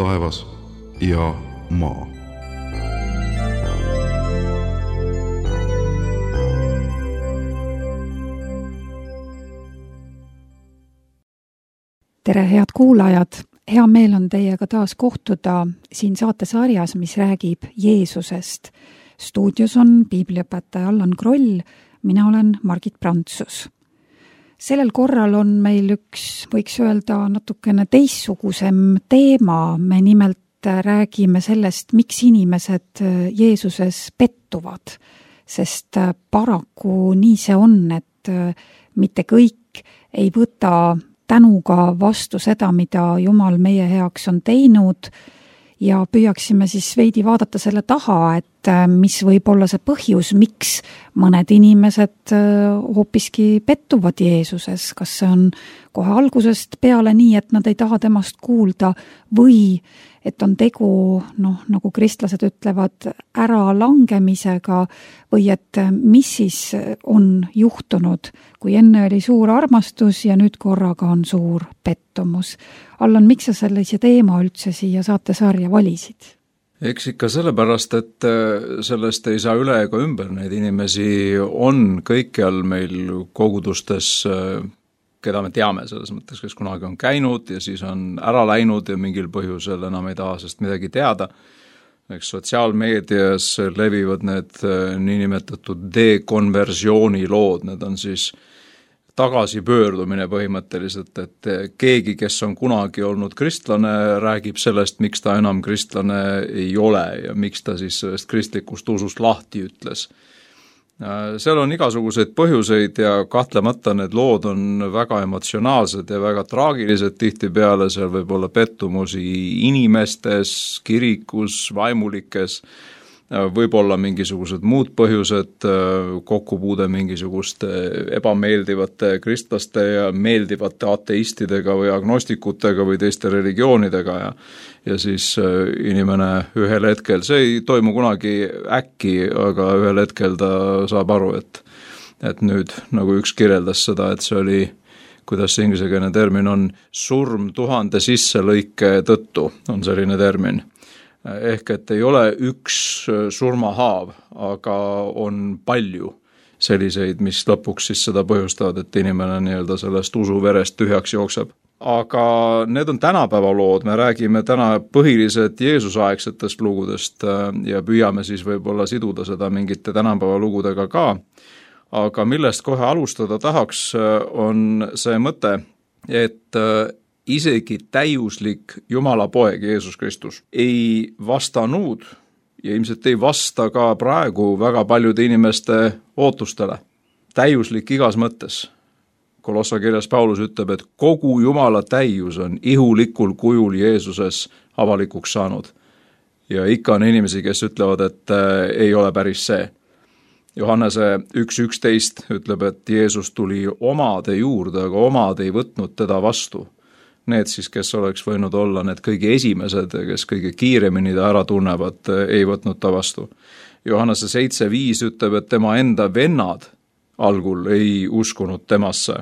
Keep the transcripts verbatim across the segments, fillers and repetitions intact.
taevas ja maa. Tere, head kuulajad! Hea meel on teiega taas kohtuda siin saatesarjas, mis räägib Jeesusest. Stuudios on piibliõpetaja Allan Kroll, mina olen Margit Prantsus. Sellel korral on meil üks, võiks öelda, natukene teistsugusem teema. Me nimelt räägime sellest, miks inimesed Jeesuses pettuvad, sest paraku nii see on, et mitte kõik ei võta tänuga vastu seda, mida Jumal meie heaks on teinud ja püüaksime siis veidi vaadata selle taha, et mis võib olla see põhjus, miks mõned inimesed hoopiski pettuvad Jeesuses. Kas see on kohe algusest peale nii, et nad ei taha temast kuulda või et on tegu, noh, nagu kristlased ütlevad, ära langemisega või et mis siis on juhtunud, kui enne oli suur armastus ja nüüd korraga on suur pettumus. Allan, miks sa sellise teema üldse siia saatesarja valisid? Eks ikka sellepärast, et sellest ei saa üle ega ümber. Neid inimesi on kõikjal meil kogudustes, keda me teame selles mõttes, kes kunagi on käinud ja siis on ära läinud ja mingil põhjusel enam ei taha sest midagi teada. Eks sotsiaalmeedias levivad need niinimetatud dekonversiooni lood, need on siis tagasipöördumine põhimõtteliselt, et keegi, kes on kunagi olnud kristlane, räägib sellest, miks ta enam kristlane ei ole ja miks ta siis sellest kristlikust usust lahti ütles. Seal on igasuguseid põhjuseid ja kahtlemata need lood on väga emotsionaalsed ja väga traagilised tihtipeale, seal võib olla pettumusi inimestes, kirikus, vaimulikes, võib olla mingisugused muud põhjused, kokkupuude mingisuguste ebameeldivate kristlaste ja meeldivate ateistidega või agnostikutega või teiste religioonidega ja, ja siis inimene ühel hetkel, see ei toimu kunagi äkki, aga ühel hetkel ta saab aru, et, et nüüd nagu üks kirjeldas seda, et see oli, kuidas see ingliskeelne termin on, surm tuhande sisselõike tõttu on selline termin. Ehk et ei ole üks surmahaav, aga on palju selliseid, mis lõpuks siis seda põhjustavad, et inimene nii-öelda sellest usuverest tühjaks jookseb. Aga need on tänapäeva lood, me räägime täna põhiliselt Jeesusaegsetest lugudest ja püüame siis võib-olla siduda seda mingite tänapäeva lugudega ka. Aga millest kohe alustada tahaks, on see mõte, et isegi täiuslik Jumala poeg Jeesus Kristus ei vastanud ja ilmselt ei vasta ka praegu väga paljude inimeste ootustele. Täiuslik igas mõttes. Kolossa kirjas Paulus ütleb, et kogu Jumala täius on ihulikul kujul Jeesuses avalikuks saanud. Ja ikka on inimesi, kes ütlevad, et ei ole päris see. Johannese üks üksteist ütleb, et Jeesus tuli omade juurde, aga omad ei võtnud teda vastu. Need siis, kes oleks võinud olla need kõige esimesed, kes kõige kiiremini ta ära tunnevad, ei võtnud ta vastu. Johannese seitse viis ütleb, et tema enda vennad algul ei uskunud temasse.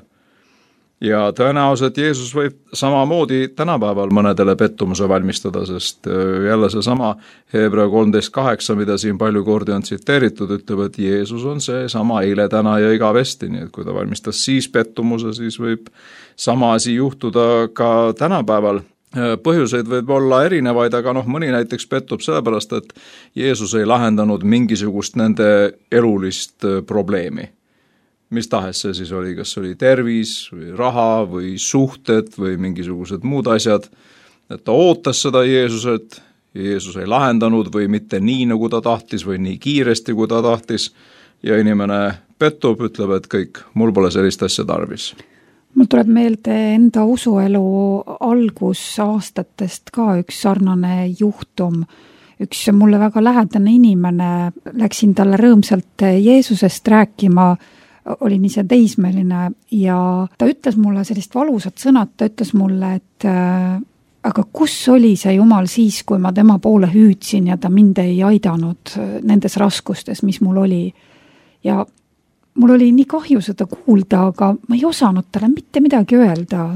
Ja tõenäoliselt Jeesus võib samamoodi tänapäeval mõnedele pettumuse valmistada, sest jälle see sama Hebra kolmteist kaheksa, mida siin palju kordi on tsiteeritud, ütleb, et Jeesus on see sama eile, täna ja igavesti, nii et kui ta valmistas siis pettumuse, siis võib sama asi juhtuda ka tänapäeval. Põhjuseid võib olla erinevaid, aga noh, mõni näiteks pettub sellepärast, et Jeesus ei lahendanud mingisugust nende elulist probleemi. Mis tahes see siis oli, kas oli tervis või raha või suhted või mingisugused muud asjad, et ta ootas seda Jeesuselt ja Jeesus ei lahendanud või mitte nii, nagu ta tahtis või nii kiiresti, kui ta tahtis ja inimene pettub, ütleb, et kõik, mul pole sellist asja tarvis. Mul tuleb meelde enda usuelu algusaastatest ka üks sarnane juhtum. Üks mulle väga lähedane inimene, läksin talle rõõmsalt Jeesusest rääkima, olin ise teismeline ja ta ütles mulle sellist valusat sõnat, ta ütles mulle, et äh, aga kus oli see Jumal siis, kui ma tema poole hüüdsin ja ta mind ei aidanud nendes raskustes, mis mul oli. Ja mul oli nii kahju seda kuulda, aga ma ei osanud talle mitte midagi öelda.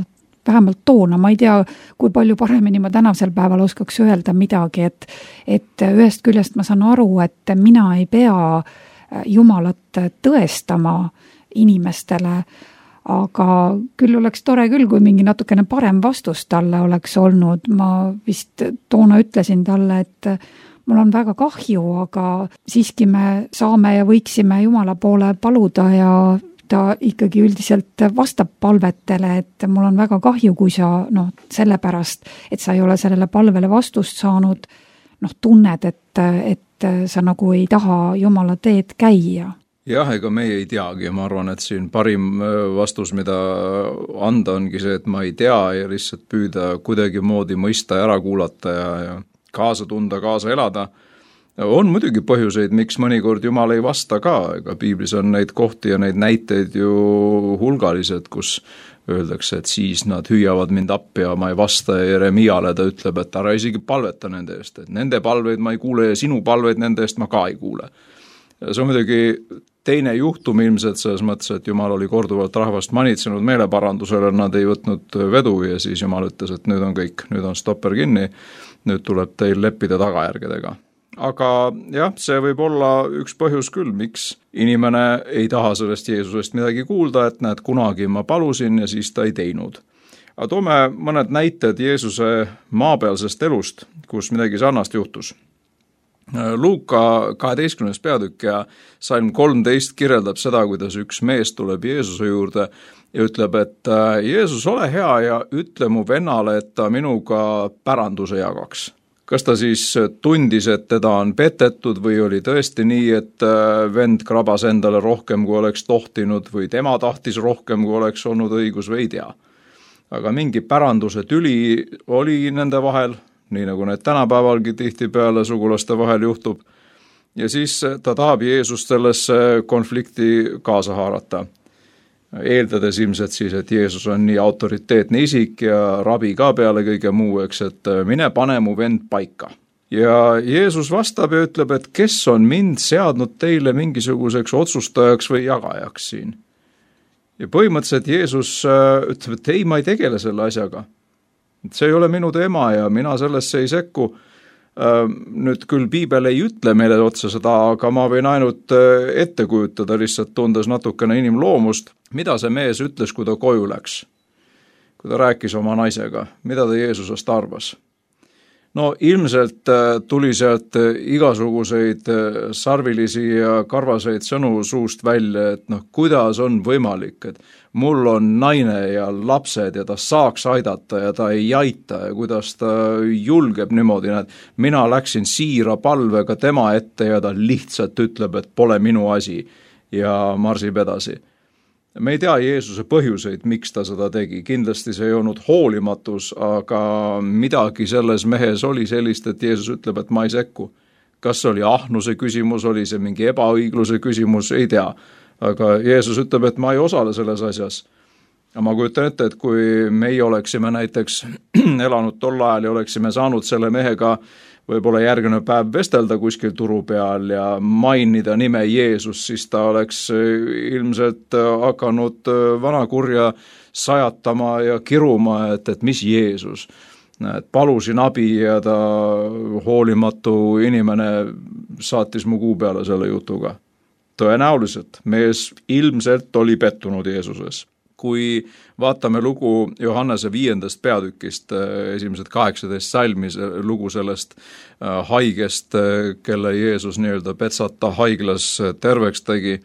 vähemalt toona, ma ei tea, kui palju paremini ma tänasel päeval oskaks öelda midagi, et, et ühest küljest ma saan aru, et mina ei pea Jumalat tõestama inimestele, aga küll oleks tore küll, kui mingi natukene parem vastus talle oleks olnud. Ma vist toona ütlesin talle, et mul on väga kahju, aga siiski me saame ja võiksime Jumala poole paluda ja ta ikkagi üldiselt vastab palvetele, et mul on väga kahju, kui sa noh, sellepärast, et sa ei ole sellele palvele vastust saanud, noh, tunned, et, et sa nagu ei taha Jumala teed käia. Jah, ega meie ei teagi, ma arvan, et siin parim vastus, mida anda ongi see, et ma ei tea ja lihtsalt püüda kuidagi moodi mõista ja ära kuulata ja, ja kaasa tunda, kaasa elada. On muidugi põhjuseid, miks mõnikord Jumal ei vasta ka, ega piiblis on neid kohti ja neid näiteid ju hulgalised, kus öeldakse, et siis nad hüüavad mind appi ja ma ei vasta ja Jeremiale ta ütleb, et ära isegi palveta nende eest, et nende palveid ma ei kuule ja sinu palveid nende eest ma ka ei kuule. See on muidugi teine juhtum ilmselt selles mõttes, et Jumal oli korduvalt rahvast manitsenud meeleparandusele, nad ei võtnud vedu ja siis Jumal ütles, et nüüd on kõik, nüüd on stopper kinni, nüüd tuleb teil leppida tagajärgedega. Aga jah, see võib olla üks põhjus küll, miks inimene ei taha sellest Jeesusest midagi kuulda, et näed, kunagi ma palusin ja siis ta ei teinud. Aga toome mõned näited Jeesuse maapealsest elust, kus midagi sarnast juhtus. Luuka kaheteistkümnes peatükk ja salm kolmteist kirjeldab seda, kuidas üks mees tuleb Jeesuse juurde ja ütleb, et Jeesus, ole hea ja ütle mu vennale, et ta minuga päranduse jagaks. Kas ta siis tundis, et teda on petetud või oli tõesti nii, et vend krabas endale rohkem, kui oleks tohtinud või tema tahtis rohkem, kui oleks olnud õigus või ei tea. Aga mingi päranduse tüli oli nende vahel, nii nagu need tänapäevalgi tihtipeale sugulaste vahel juhtub, ja siis ta tahab Jeesust sellesse konflikti kaasa haarata. Eeldades ilmselt siis, et Jeesus on nii autoriteetne isik ja rabi ka peale kõige muu, eks, et mine pane mu vend paika. Ja Jeesus vastab ja ütleb, et kes on mind seadnud teile mingisuguseks otsustajaks või jagajaks siin. Ja põhimõtteliselt Jeesus ütleb, et ei, ma ei tegele selle asjaga. See ei ole minu teema ja mina sellesse ei sekku. Nüüd küll piibel ei ütle meile otsa seda, aga ma võin ainult ette kujutada lihtsalt tundes natukene inimloomust, mida see mees ütles, kui ta koju läks, kui ta rääkis oma naisega, mida ta Jeesusest arvas. No ilmselt tuli sealt igasuguseid sarvilisi ja karvaseid sõnu suust välja, et noh, kuidas on võimalik, et mul on naine ja lapsed ja ta saaks aidata ja ta ei aita ja kuidas ta julgeb niimoodi, et mina läksin siira palvega tema ette ja ta lihtsalt ütleb, et pole minu asi ja marsib edasi. Me ei tea Jeesuse põhjuseid, miks ta seda tegi. Kindlasti see ei olnud hoolimatus, aga midagi selles mehes oli sellist, et Jeesus ütleb, et ma ei sekku. Kas oli ahnuse küsimus, oli see mingi ebaõigluse küsimus, ei tea. Aga Jeesus ütleb, et ma ei osale selles asjas. Ja ma kujutan ette, et kui meie oleksime näiteks elanud tol ajal ja oleksime saanud selle mehega võib-olla järgmine päev vestelda kuskil turu peal ja mainida nime Jeesus, siis ta oleks ilmselt hakanud vanakurja sajatama ja kiruma, et, et mis Jeesus. Et palusin abi ja ta hoolimatu inimene saatis mu kuu peale selle jutuga. Tõenäoliselt mees ilmselt oli pettunud Jeesuses. Kui vaatame lugu Johannese viiendast peatükist, esimesed kaheksateist salmis, lugu sellest haigest, kelle Jeesus nii-öelda Betsata haiglas terveks tegi,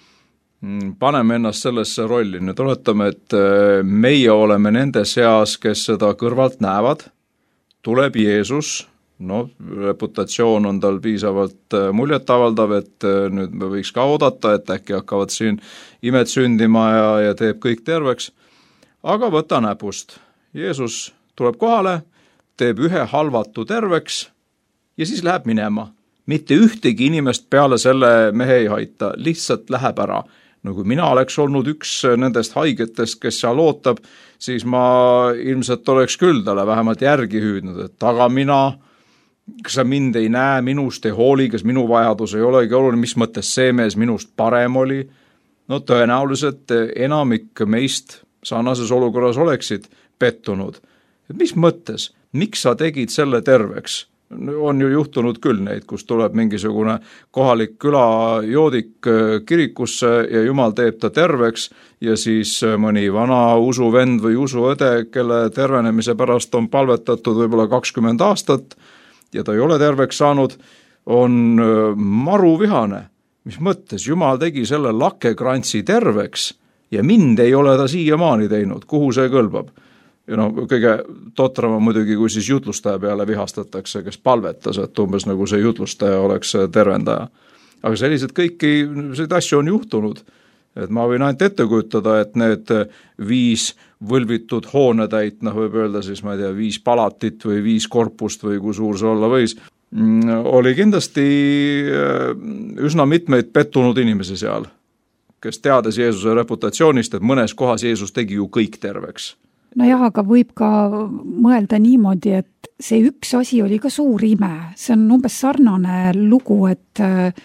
paneme ennast sellesse rolli. Nüüd oletame, et meie oleme nende seas, kes seda kõrvalt näevad, tuleb Jeesus, no reputatsioon on tal piisavalt muljetavaldav, et nüüd me võiks ka oodata, et äkki hakkavad siin imed sündima ja, ja teeb kõik terveks. Aga võta näpust. Jeesus tuleb kohale, teeb ühe halvatu terveks ja siis läheb minema. Mitte ühtegi inimest peale selle mehe ei haita, lihtsalt läheb ära. No kui mina oleks olnud üks nendest haigetest, kes seal ootab, siis ma ilmselt oleks küll talle vähemalt järgi hüüdnud, et aga mina kas sa mind ei näe, minust ei hooli, kas minu vajadus ei olegi oluline, mis mõttes see mees minust parem oli? No tõenäoliselt enamik meist sarnases olukorras oleksid pettunud. Et mis mõttes, miks sa tegid selle terveks? On ju juhtunud küll neid, kus tuleb mingisugune kohalik külajoodik kirikusse ja Jumal teeb ta terveks ja siis mõni vana usuvend või usuõde, kelle tervenemise pärast on palvetatud võib-olla kakskümmend aastat ja ta ei ole terveks saanud, on maru vihane. Mis mõttes? Jumal tegi selle lakkekrantsi terveks ja mind ei ole ta siiamaani teinud. Kuhu see kõlbab? Ja no, kõige totrama muidugi, kui siis jutlustaja peale vihastatakse, kes palvetas, et umbes nagu see jutlustaja oleks tervendaja. Aga sellised kõiki sellised asju on juhtunud. Et ma võin ainult ette kujutada, et need viis võlvitud hoonetäit, noh võib öelda siis, ma ei tea, viis palatit või viis korpust või kui suur see olla võis, oli kindlasti üsna mitmeid pettunud inimesi seal, kes teades Jeesuse reputatsioonist, et mõnes kohas Jeesus tegi ju kõik terveks. No jah, aga võib ka mõelda niimoodi, et see üks asi oli ka suur ime. See on umbes sarnane lugu, et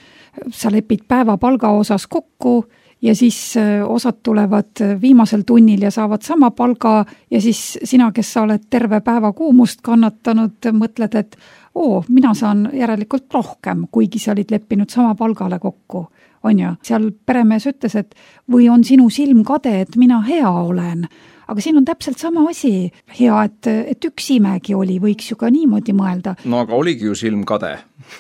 sa lepid päeva palga osas kokku ja siis osad tulevad viimasel tunnil ja saavad sama palga ja siis sina, kes sa oled terve päeva kuumust kannatanud, mõtled, et oo, mina saan järelikult rohkem, kuigi sa olid leppinud sama palgale kokku. On ju, seal peremees ütles, et või on sinu silm kade, et mina hea olen. Aga siin on täpselt sama asi. Hea, et, et üks imegi oli, võiks ju ka niimoodi mõelda. No aga oligi ju silm kade.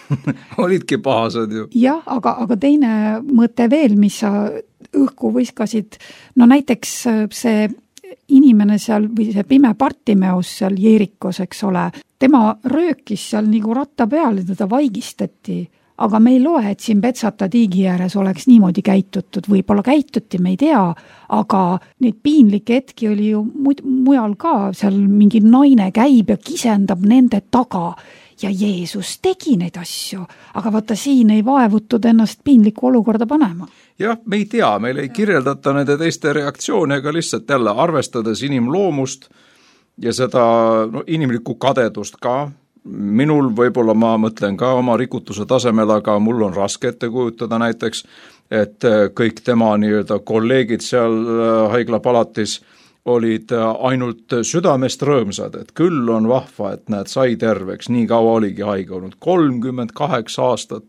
Olidki pahased ju. Jah, aga, aga teine mõte veel, mis sa õhku võiskasid. No näiteks see inimene seal või see pime Partimeus seal Jeerikos, eks ole, tema röökis seal nagu ratta peal ja teda vaigistati. Aga me ei loe, et siin Betsata tiigi ääres oleks niimoodi käitutud, võib-olla käituti, me ei tea, aga neid piinlikke hetki oli ju mujal ka, seal mingi naine käib ja kisendab nende taga ja Jeesus tegi neid asju, aga vaata siin ei vaevutud ennast piinlikku olukorda panema. Jah, me ei tea, meil ei kirjeldata nende teiste reaktsioone, aga lihtsalt jälle arvestades inimloomust ja seda no, inimlikku kadedust ka, minul võib-olla ma mõtlen ka oma rikutuse tasemel, aga mul on raske ette kujutada näiteks, et kõik tema nii-öelda kolleegid seal haiglapalatis olid ainult südamest rõõmsad, et küll on vahva, et näed, sai terveks, nii kaua oligi haige olnud, kolmkümmend kaheksa aastat.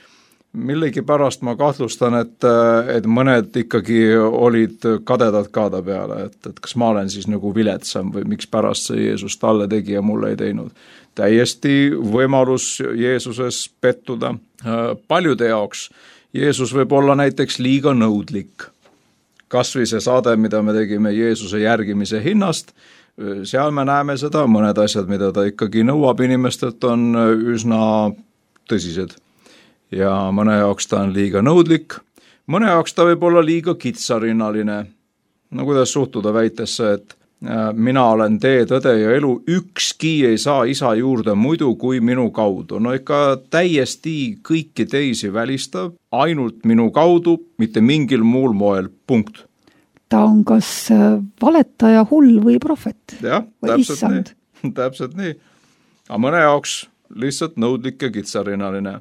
Millegi pärast ma kahtlustan, et, et mõned ikkagi olid kadedad ka ta peale, et, et kas ma olen siis nagu viletsam või miks pärast see Jeesus talle tegi ja mulle ei teinud. Täiesti võimalus Jeesuses pettuda. Paljude jaoks Jeesus võib olla näiteks liiga nõudlik. Kas või see saade, mida me tegime Jeesuse järgimise hinnast, seal me näeme seda, mõned asjad, mida ta ikkagi nõuab inimestelt, on üsna tõsised. Ja mõne jaoks ta on liiga nõudlik, mõne jaoks ta võib olla liiga kitsarinnaline. No kuidas suhtuda väitesse, et mina olen tee, tõde ja elu, ükski ei saa isa juurde muidu kui minu kaudu. No ikka täiesti kõiki teisi välistab, ainult minu kaudu, mitte mingil muul moel, punkt. Ta on kas valetaja, hull või profet? Jah, täpselt nii. täpselt nii. Aga mõne jaoks lihtsalt nõudlik ja kitsarinaline.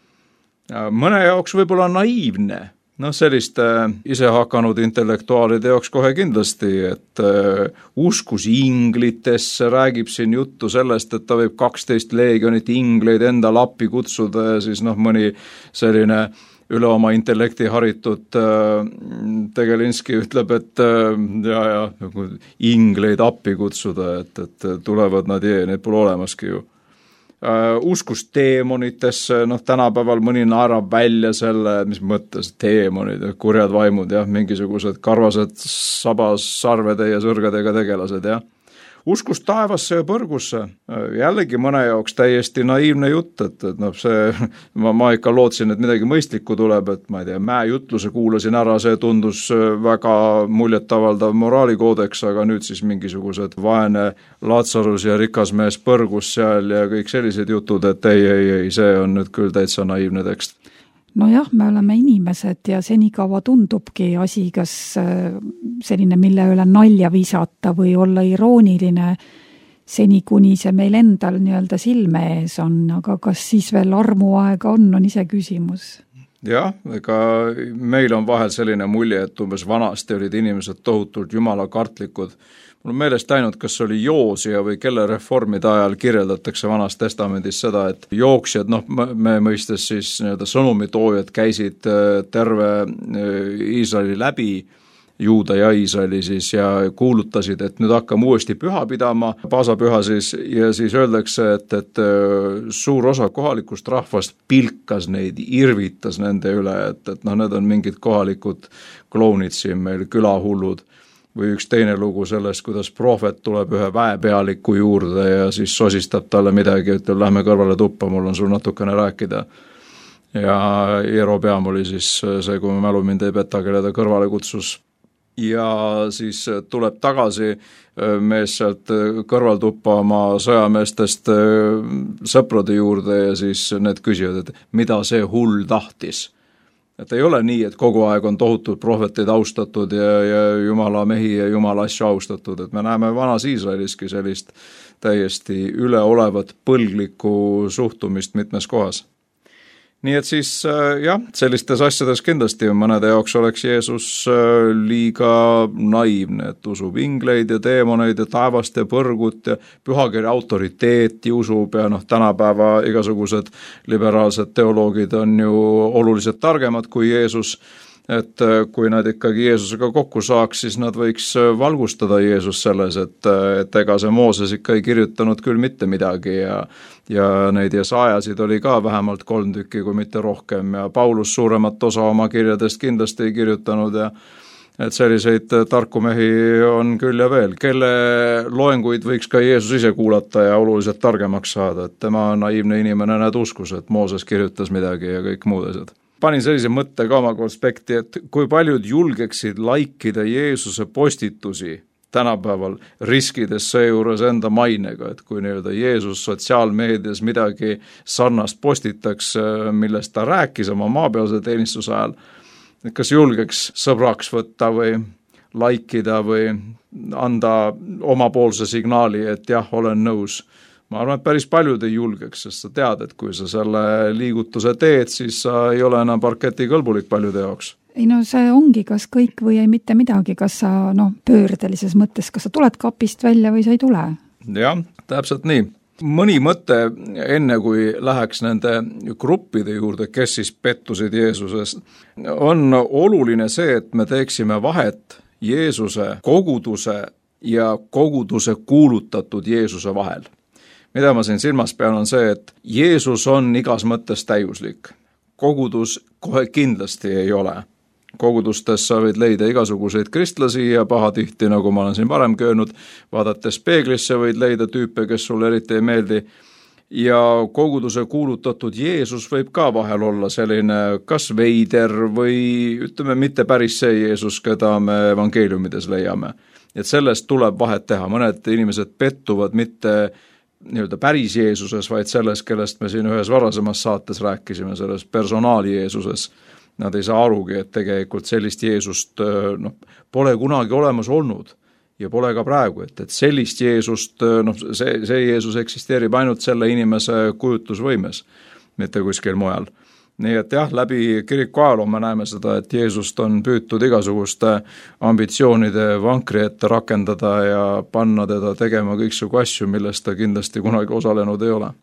Mõne jaoks võib-olla naiivne. No selliste isehakanud intellektuaalide jaoks kohe kindlasti, et uh, uskus inglitesse, räägib siin juttu sellest, et ta võib kaksteist leegionit ingleid enda lappi kutsuda ja siis noh, mõni selline üle oma intellekti haritud uh, Tegelinski ütleb, et uh, ja, ja, nagu ingleid appi kutsuda, et, et tulevad nad jee, need pole olemaski ju. Uh, uskus teemonitesse, noh tänapäeval mõni naerab välja selle, mis mõttes teemonid, kurjad vaimud, jah, mingisugused karvased sabas sarvede ja sõrgadega tegelased, jah. Uskus taevasse ja põrgusse, jällegi mõne jaoks täiesti naiivne jutt, et, et noh, see, ma, ma ikka lootsin, et midagi mõistlikku tuleb, et ma ei tea, mäejutluse kuulasin ära, see tundus väga muljetavaldav moraalikoodeks, aga nüüd siis mingisugused vaene Latsarus ja rikas mees põrgus seal ja kõik sellised jutud, et ei, ei, ei, see on nüüd küll täitsa naiivne tekst. No jah, me oleme inimesed ja senikaua tundubki asi, kas selline, mille üle nalja visata või olla irooniline, seni kuni see meil endal nii-öelda silme ees on, aga kas siis veel armuaega on, on ise küsimus. jah, ega meil on vahel selline mulje, et umbes vanasti olid inimesed tohutult jumalakartlikud. Mul on meelest ainult, kas oli Joosia või kelle reformide ajal kirjeldatakse Vanas Testamendis seda, et jooksjad, noh, me mõistes siis nii-öelda sõnumitoojad käisid terve Iisraeli läbi, Juuda ja Iisraeli siis, ja kuulutasid, et nüüd hakkame uuesti püha pidama, paasapüha siis, ja siis öeldakse, et, et suur osa kohalikust rahvast pilkas neid, irvitas nende üle, et, et noh, need on mingid kohalikud klounid siin meil, külahullud. Või üks teine lugu sellest, kuidas prohvet tuleb ühe väepealiku juurde ja siis sosistab talle midagi, ütleb, lähme kõrvale tuppa, mul on sul natukene rääkida. Ja Jerobeam oli siis see, kui me mälu mind ei peta, kelle ta kõrvale kutsus. Ja siis tuleb tagasi mees sealt kõrvaltuppa oma sõjameestest sõprade juurde ja siis need küsivad, et mida see hull tahtis. Et ei ole nii, et kogu aeg on tohutult prohveteid austatud ja, ja jumala mehi ja jumala asju austatud, et me näeme vanas Iisraeliski sellist täiesti üleolevat põlglikku suhtumist mitmes kohas. Nii et siis jah, sellistes asjades kindlasti mõnede jaoks oleks Jeesus liiga naiivne, et usub ingleid ja teemoneid ja taevast ja põrgut ja pühakirja autoriteeti usub ja noh, tänapäeva igasugused liberaalsed teoloogid on ju oluliselt targemad kui Jeesus, et kui nad ikkagi Jeesusega kokku saaks, siis nad võiks valgustada Jeesus selles, et, et ega see Mooses ikka ei kirjutanud küll mitte midagi ja, ja neid Jesaajasid oli ka vähemalt kolm tükki, kui mitte rohkem ja Paulus suuremat osa oma kirjadest kindlasti ei kirjutanud ja et selliseid tarku mehi on küll ja veel, kelle loenguid võiks ka Jeesus ise kuulata ja oluliselt targemaks saada, et tema naiivne inimene näed uskus, et Mooses kirjutas midagi ja kõik muud asjad. Panin sellise mõtte ka oma konspekti, et kui paljud julgeksid laikida Jeesuse postitusi tänapäeval, riskides seejuures enda mainega, et kui nii-öelda Jeesus sotsiaalmeedias midagi sarnast postitaks, millest ta rääkis oma maapealse teenistuse ajal, et kas julgeks sõbraks võtta või laikida või anda omapoolse signaali, et jah, olen nõus. Ma arvan, et päris paljud ei julgeks, sest sa tead, et kui sa selle liigutuse teed, siis sa ei ole enam parketi kõlbulik paljude jaoks. Ei no see ongi kas kõik või ei mitte midagi, kas sa no, pöördelises mõttes, kas sa tuled kapist välja või sa ei tule? Jah, täpselt nii. Mõni mõte enne, kui läheks nende gruppide juurde, kes siis pettusid Jeesuses, on oluline see, et me teeksime vahet Jeesuse koguduse ja koguduse kuulutatud Jeesuse vahel. Mida ma siin silmas pean on see, et Jeesus on igas mõttes täiuslik. Kogudus kohe kindlasti ei ole. Kogudustes sa võid leida igasuguseid kristlasi ja pahatihti, nagu ma olen siin varem öelnud, vaadates peeglisse võid leida tüüpe, kes sulle eriti ei meeldi. Ja koguduse kuulutatud Jeesus võib ka vahel olla selline kas veider või ütleme mitte päris see Jeesus, keda me evangeeliumides leiame. Et sellest tuleb vahet teha. Mõned inimesed pettuvad mitte nii-öelda päris Jeesuses, vaid selles, kellest me siin ühes varasemas saates rääkisime, selles personaali Jeesuses. Nad ei saa arugi, et tegelikult sellist Jeesust no, pole kunagi olemas olnud ja pole ka praegu, et, et sellist Jeesust, no, see, see Jeesus eksisteerib ainult selle inimese kujutlusvõimes, mitte kuskil mujal. Nii et jah, läbi kiriku ajaloo me näeme seda, et Jeesust on püütud igasuguste ambitsioonide vankri ette rakendada ja panna teda tegema kõiksugu asju, millest ta kindlasti kunagi osalenud ei ole.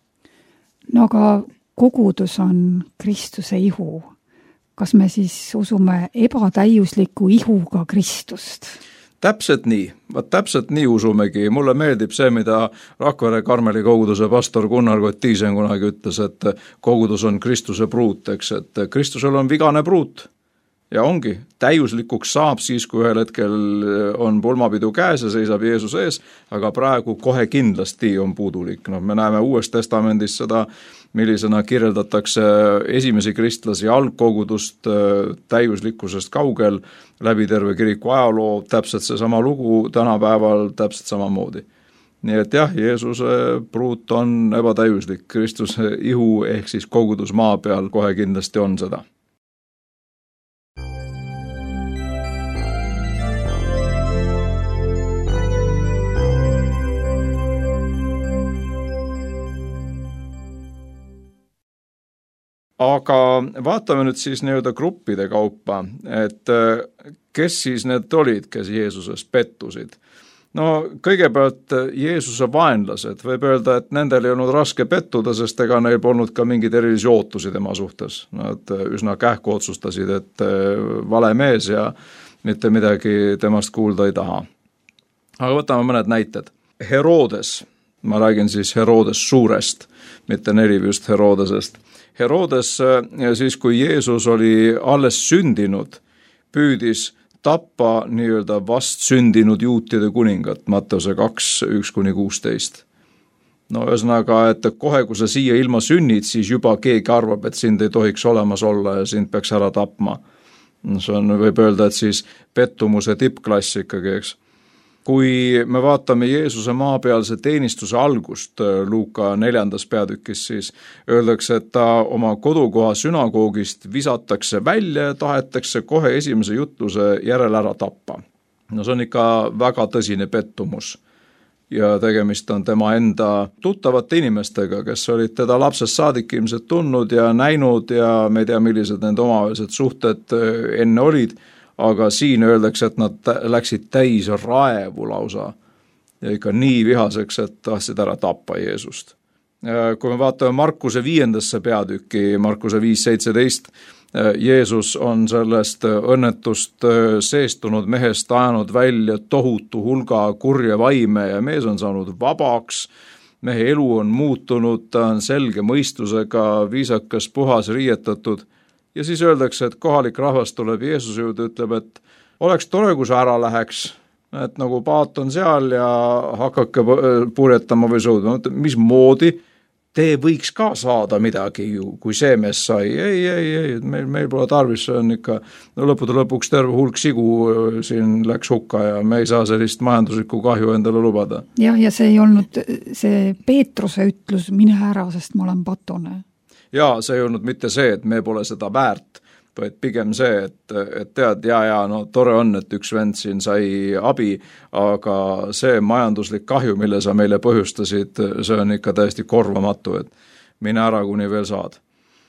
No aga kogudus on Kristuse ihu. Kas me siis usume ebatäiusliku ihuga Kristust? Täpselt nii, vaat täpselt nii usumegi. Mulle meeldib see, mida Rakvere Karmeli koguduse pastor Gunnar Gottisen kunagi ütles, et kogudus on Kristuse pruut, eks, et Kristusel on vigane pruut. Ja ongi, täiuslikuks saab siis, kui ühel hetkel on pulmapidu käes ja seisab Jeesus ees, aga praegu kohe kindlasti on puudulik. No, me näeme Uues Testamendis seda, millisena kirjeldatakse esimesi kristlasi algkogudust täiuslikkusest kaugel läbi terve kiriku ajaloo, täpselt see sama lugu tänapäeval täpselt samamoodi. Nii et jah, Jeesuse pruut on ebatäiuslik, Kristuse ihu ehk siis kogudus maa peal kohe kindlasti on seda. aga vaatame nüüd siis nii-öelda gruppide kaupa, et kes siis need olid, kes Jeesuses pettusid. No kõigepealt Jeesuse vaenlased, võib öelda, et nendel ei olnud raske pettuda, sest ega neil polnud ka mingeid erilisi ootusi tema suhtes. Nad üsna kähku otsustasid, et vale mees ja mitte midagi temast kuulda ei taha. Aga võtame mõned näited. Herodes, ma räägin siis Herodes suurest, mitte Nelivüst Herodesest. Herodes siis, kui Jeesus oli alles sündinud, püüdis tappa nii-öelda vast sündinud juutide kuningat, Matteuse kaks, üks kuni kuusteist. No ühesõnaga, et kohe, kui sa siia ilma sünnid, siis juba keegi arvab, et sind ei tohiks olemas olla ja sind peaks ära tapma. See on, võib öelda, et siis pettumuse tippklass ikkagi, eks. Kui me vaatame Jeesuse maapealse teenistuse algust Luuka neljandas peatükis, siis öeldakse, et ta oma kodukoha sünagoogist visatakse välja ja tahetakse kohe esimese jutluse järel ära tappa. No see on ikka väga tõsine pettumus ja tegemist on tema enda tuttavate inimestega, kes olid teda lapsest saadik ilmselt tundnud ja näinud ja me ei tea, millised nende omavahelised suhted enne olid, aga siin öeldakse, et nad läksid täis raevu lausa ja ikka nii vihaseks, et tahtsid ära tappa Jeesust. Kui me vaatame Markuse viiendasse peatükki, Markuse viis seitseteist, Jeesus on sellest õnnetust seestunud mehest ajanud välja tohutu hulga kurja vaime ja mees on saanud vabaks, mehe elu on muutunud, ta on selge mõistusega, viisakas, puhas, riietatud. Ja siis öeldakse, et kohalik rahvas tuleb Jeesuse juurde, ütleb, et oleks tore, kui sa ära läheks, et nagu paat on seal ja hakake purjetama või sõudma. Mis moodi? Te võiks ka saada midagi ju, kui see mees sai. Ei, ei, ei, meil, meil pole tarvis, see on ikka no lõpude lõpuks terve hulk sigu siin läks hukka ja me ei saa sellist majanduslikku kahju endale lubada. Ja, ja see ei olnud see Peetruse ütlus, mine ära, sest ma olen patune. Ja see ei olnud mitte see, et me pole seda väärt, vaid pigem see, et, et tead, ja, ja, no tore on, et üks vend siin sai abi, aga see majanduslik kahju, mille sa meile põhjustasid, see on ikka täiesti korvamatu, et mine ära, kuni veel saad.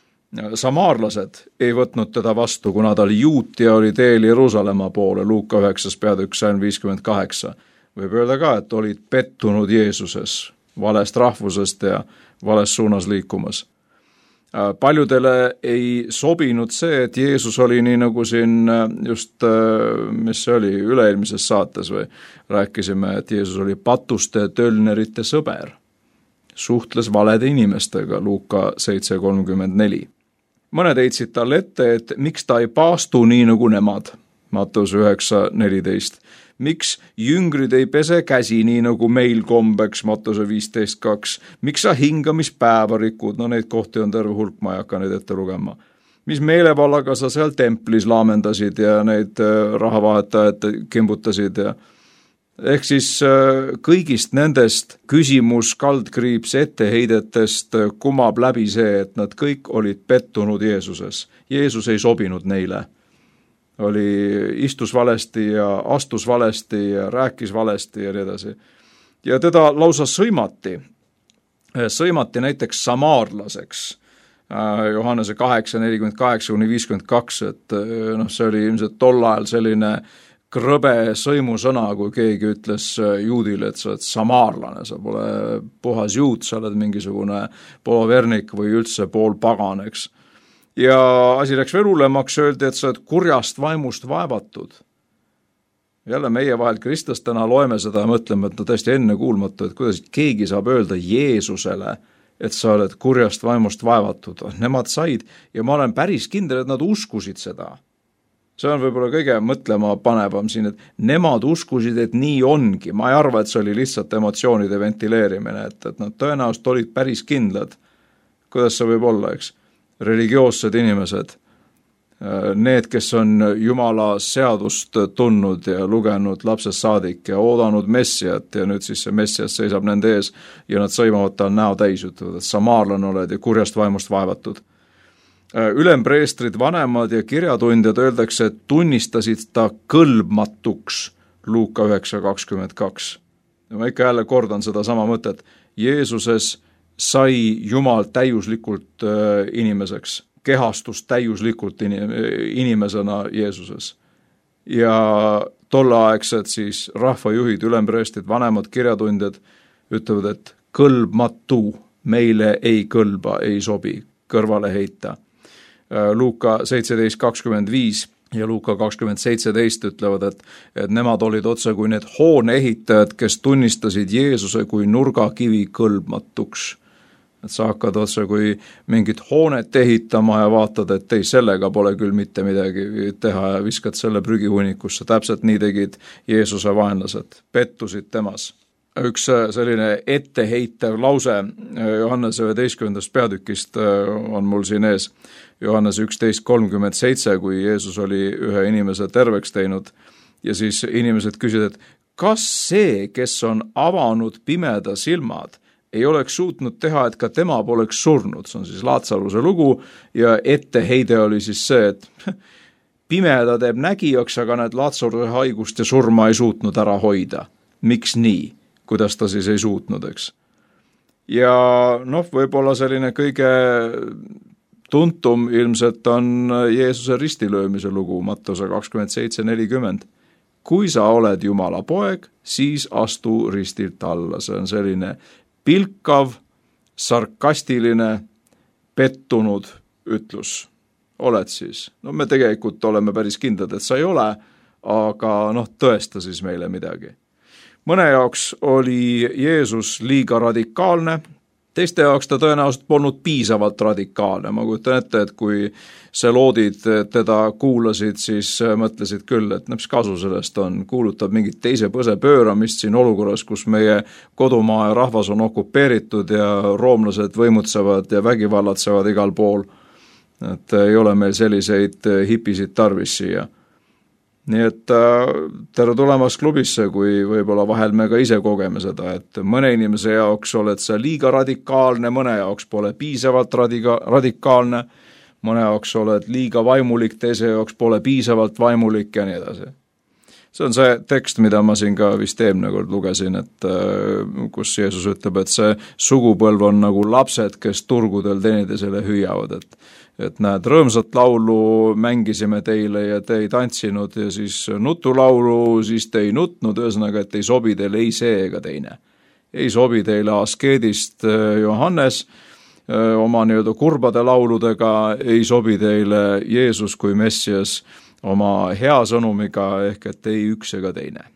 Samaarlased ei võtnud teda vastu, kuna ta oli juut ja oli teel Jeruusalemma poole, Luuka üheksas peatükk salm viiskümmend kaheksa. Võib öelda ka, et olid pettunud Jeesuses, valest rahvusest ja vales suunas liikumas. Paljudele ei sobinud see, et Jeesus oli nii nagu siin just, mis see oli, üleilmises saates või rääkisime, et Jeesus oli patuste tölnerite sõber. Suhtles valede inimestega, Luuka seitse kolmkümmend neli. Mõned heitsid talle ette, et miks ta ei paastu nii nagu nemad, Matteuse üheksa neliteist. Miks jüngrid ei pese käsi nii nagu meil kombeks, Matteuse viisteist kaks. Miks sa hingamispäeva rikud, no neid kohti on terve hulk, ma ei hakka neid ette lugema. Mis meelevallaga sa seal templis laamendasid ja neid rahavahetajaid kimbutasid ja ehk siis kõigist nendest küsimus kaldkriips etteheidetest kumab läbi see, et nad kõik olid pettunud Jeesuses. Jeesus ei sobinud neile. Oli istus valesti ja astus valesti ja rääkis valesti ja nii edasi. Ja teda lausa sõimati. Sõimati näiteks samaarlaseks. Johannese kaheksa nelikümmend kaheksa kuni viiskümmend kaks, et noh, see oli ilmselt tol ajal selline krõbe sõimusõna, kui keegi ütles juudile, et sa oled samaarlane, sa pole puhas juut, sa oled mingisugune polovernik või üldse pool pagan, eks. Ja asi läks veel hullemaks, öeldi, et sa oled kurjast vaimust vaevatud. Jälle meie vahel kristlastena loeme seda ja mõtleme, et no tõesti enne kuulmatu, et kuidas keegi saab öelda Jeesusele, et sa oled kurjast vaimust vaevatud. Nemad said ja ma olen päris kindel, et nad uskusid seda. See on võib-olla kõige mõtlema panevam siin, et nemad uskusid, et nii ongi. Ma ei arva, et see oli lihtsalt emotsioonide ventileerimine, et, et nad tõenäoliselt olid päris kindlad. Kuidas see võib olla, eks? Religioossed inimesed, need, kes on Jumala seadust tundnud ja lugenud lapsest saadik ja oodanud messiat ja nüüd siis see messias seisab nende ees ja nad sõimavad tal näo täis, ütlevad, et samaarlane oled ja kurjast vaimust vaevatud. Ülempreestrid, vanemad ja kirjatundjad öeldakse, et tunnistasid ta kõlbmatuks, Luuka üheksa kakskümmend kaks. Ja ma ikka jälle kordan seda sama mõtet, Jeesuses sai Jumal täiuslikult inimeseks, kehastus täiuslikult inimesena Jeesuses. Ja tolleaegsed siis rahvajuhid, ülempreestid, vanemad kirjatundjad ütlevad, et kõlbmatu, meile ei kõlba, ei sobi, kõrvale heita. Luuka seitseteist kakskümmend viis ja Luuka kakskümmend seitseteist ütlevad, et, et nemad olid otse kui need hoone ehitajad, kes tunnistasid Jeesuse kui nurgakivi kõlbmatuks. Et sa hakkad otse kui mingit hoonet ehitama ja vaatad, et ei, sellega pole küll mitte midagi teha ja viskad selle prügihunikusse. Täpselt nii tegid Jeesuse vaenlased, pettusid temas. Üks selline etteheitev lause Johannese üheteistkümnendast peatükist on mul siin ees. Johannese üksteist kolmkümmend seitse, kui Jeesus oli ühe inimese terveks teinud ja siis inimesed küsisid, et kas see, kes on avanud pimeda silmad, ei oleks suutnud teha, et ka tema poleks surnud. See on siis Laatsaruse lugu ja etteheide oli siis see, et pimeda teeb nägijaks, aga need Laatsaruse haigust ja surma ei suutnud ära hoida. Miks nii? Kuidas ta siis ei suutnud, eks? Ja noh, võib-olla selline kõige tuntum ilmselt on Jeesuse ristilöömise lugu, Matteuse kakskümmend seitse nelikümmend. Kui sa oled Jumala poeg, siis astu ristilt alla. See on selline pilkav, sarkastiline, pettunud ütlus. Oled siis? No me tegelikult oleme päris kindlad, et sa ei ole, aga noh, tõesta siis meile midagi. Mõne jaoks oli Jeesus liiga radikaalne, teiste jaoks ta tõenäoliselt polnud piisavalt radikaalne. Ma kujutan ette, et kui seloodid teda kuulasid, siis mõtlesid küll, et mis kasu sellest on, kuulutab mingit teise põse pööramist siin olukorras, kus meie kodumaa ja rahvas on okupeeritud ja roomlased võimutsevad ja vägivallatsevad igal pool. Et ei ole meil selliseid hipisid tarvis siia. Nii et tere tulemast klubisse, kui võib-olla vahel me ka ise kogeme seda, et mõne inimese jaoks oled sa liiga radikaalne, mõne jaoks pole piisavalt radika- radikaalne, mõne jaoks oled liiga vaimulik, teise jaoks pole piisavalt vaimulik ja nii edasi. See on see tekst, mida ma siin ka vist eelmine kord lugesin, et kus Jeesus ütleb, et see sugupõlv on nagu lapsed, kes turgudel teineteisele hüüavad, et et näed, rõõmsat laulu mängisime teile ja te ei tantsinud ja siis nutulaulu, siis te ei nutnud, ühesõnaga, et ei sobi teile ei see ega teine. Ei sobi teile askeedist Johannes oma nii-öelda kurbade lauludega, ei sobi teile Jeesus kui Messias oma hea sõnumiga, ehk et ei üks ega teine.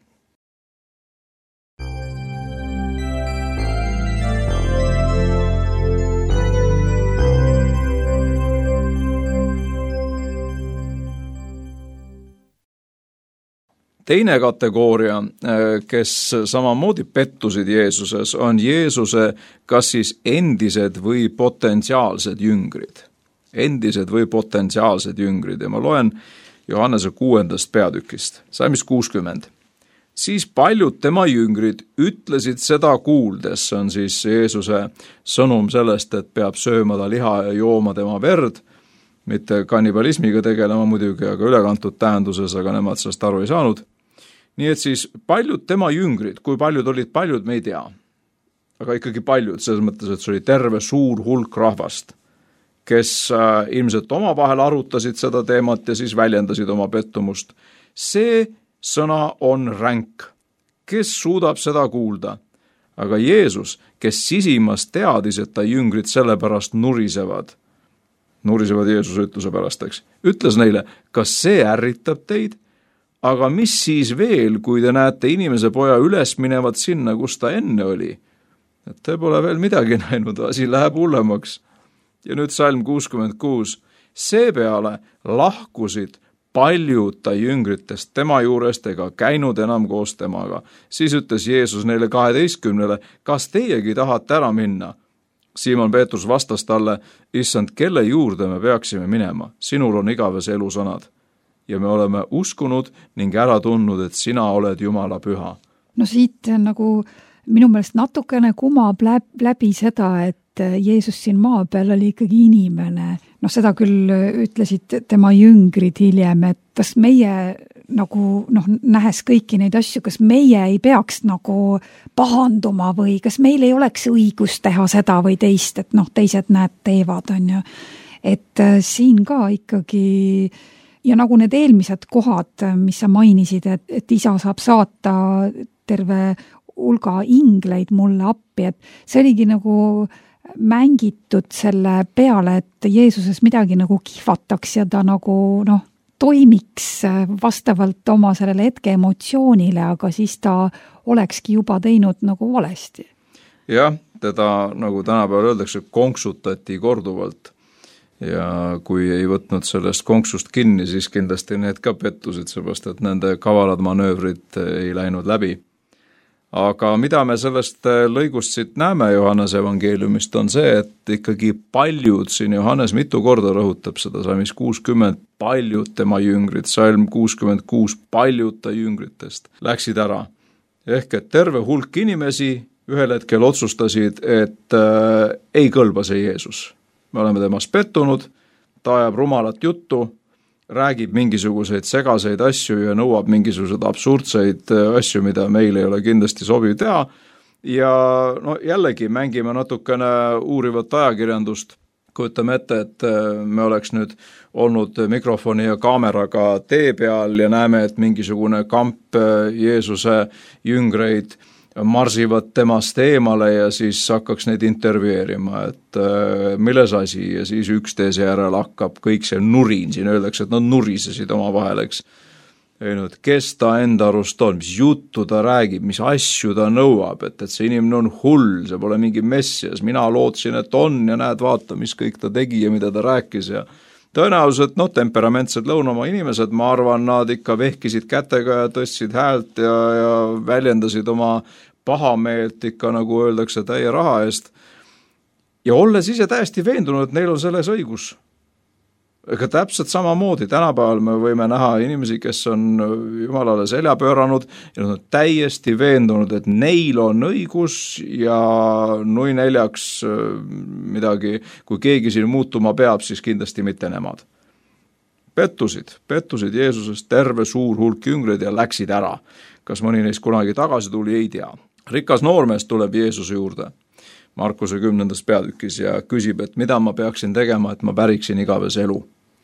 Teine kategooria, kes samamoodi pettusid Jeesuses, on Jeesuse kas siis endised või potentsiaalsed jüngrid. Endised või potentsiaalsed jüngrid ja ma loen Johannese kuuendast peatükist, salmist kuuskümmend. Siis paljud tema jüngrid ütlesid seda kuuldes, see on siis Jeesuse sõnum sellest, et peab sööma ta liha ja jooma tema verd, mitte kannibalismiga tegelema muidugi, aga ülekantud tähenduses, aga nemad sellest aru ei saanud. Nii et siis paljud tema jüngrid, kui paljud olid paljud, me ei tea. Aga ikkagi paljud, selles mõttes, et see oli terve suur hulk rahvast, kes äh, ilmselt oma vahel arutasid seda teemat ja siis väljendasid oma pettumust. See sõna on ränk. Kes suudab seda kuulda? Aga Jeesus, kes sisimas teadis, et ta jüngrid sellepärast nurisevad, nurisevad Jeesuse ütluse pärast, eks, ütles neile, kas see ärritab teid? Aga mis siis veel, kui te näete inimese poja üles minevat sinna, kus ta enne oli? Et te pole veel midagi näinud, asi läheb hullemaks. Ja nüüd salm kuuskümmend kuus. Seepeale lahkusid paljud ta jüngritest tema juurest ega käinud enam koos temaga. Siis ütles Jeesus neile kaheteistkümnele, kas teiegi tahate ära minna? Siimon Peetrus vastas talle, issand, kelle juurde me peaksime minema? Sinul on igavese elu sõnad. Ja me oleme uskunud ning ära tundnud, et sina oled Jumala püha. No siit nagu minu meelest natukene kumab läbi seda, et Jeesus siin maa peal oli ikkagi inimene. No seda küll ütlesid tema jüngrid hiljem, et kas meie nagu noh, nähes kõiki neid asju, kas meie ei peaks nagu pahanduma või kas meil ei oleks õigus teha seda või teist, et noh, teised näed teevad, on ju. et siin ka ikkagi ja nagu need eelmised kohad, mis sa mainisid, et, et isa saab saata terve hulga ingleid mulle appi, et see oligi nagu mängitud selle peale, et Jeesuses midagi nagu kihvataks ja ta nagu noh, toimiks vastavalt oma sellele hetke emotsioonile, aga siis ta olekski juba teinud nagu valesti. Jah, teda nagu tänapäeval öeldakse, konksutati korduvalt. Ja kui ei võtnud sellest konksust kinni, siis kindlasti need ka pettusid, seepärast et nende kavalad manöövrid ei läinud läbi. Aga mida me sellest lõigust siit näeme Johannese evangeeliumist on see, et ikkagi paljud siin Johannes mitu korda rõhutab seda, salmis kuuskümmend paljud tema jüngrid, salm kuuskümmend kuus paljud ta jüngritest läksid ära. Ehk et terve hulk inimesi ühel hetkel otsustasid, et äh, ei kõlba see Jeesus. Me oleme temast pettunud, ta ajab rumalat juttu, räägib mingisuguseid segaseid asju ja nõuab mingisuguseid absurdseid asju, mida meil ei ole kindlasti sobiv teha. Ja no jällegi mängime natukene uurivat ajakirjandust. Kujutame ette, et me oleks nüüd olnud mikrofoni ja kaameraga tee peal ja näeme, et mingisugune kamp Jeesuse jüngreid marsivad temast eemale ja siis hakkaks neid intervjueerima, et äh, milles asi ja siis üksteise järel hakkab kõik see nurin, siin öeldakse, et nad nurisesid oma vahel, eks. Öelnud, kes ta enda arust on, mis juttu ta räägib, mis asju ta nõuab, et, et see inimene on hull, see pole mingi messias, mina lootsin, et on ja näed, vaata, mis kõik ta tegi ja mida ta rääkis ja tõenäoliselt, noh, temperamentsed lõunamaa inimesed, ma arvan, nad ikka vehkisid kätega ja tõstsid häält ja, ja väljendasid oma pahameelt ikka, nagu öeldakse, täie raha eest. Ja olles ise täiesti veendunud, et neil on selles õigus. Ega täpselt samamoodi, tänapäeval me võime näha inimesi, kes on Jumalale selja pööranud ja nad on täiesti veendunud, et neil on õigus ja nui neljaks midagi, kui keegi siin muutuma peab, siis kindlasti mitte nemad. Pettusid, pettusid Jeesusest terve suur hulk jüngreid ja läksid ära. Kas mõni neist kunagi tagasi tuli, ei tea. Rikas noormees tuleb Jeesuse juurde Markuse kümnendas peatükis ja küsib, et mida ma peaksin tegema, et ma päriksin igavese elu.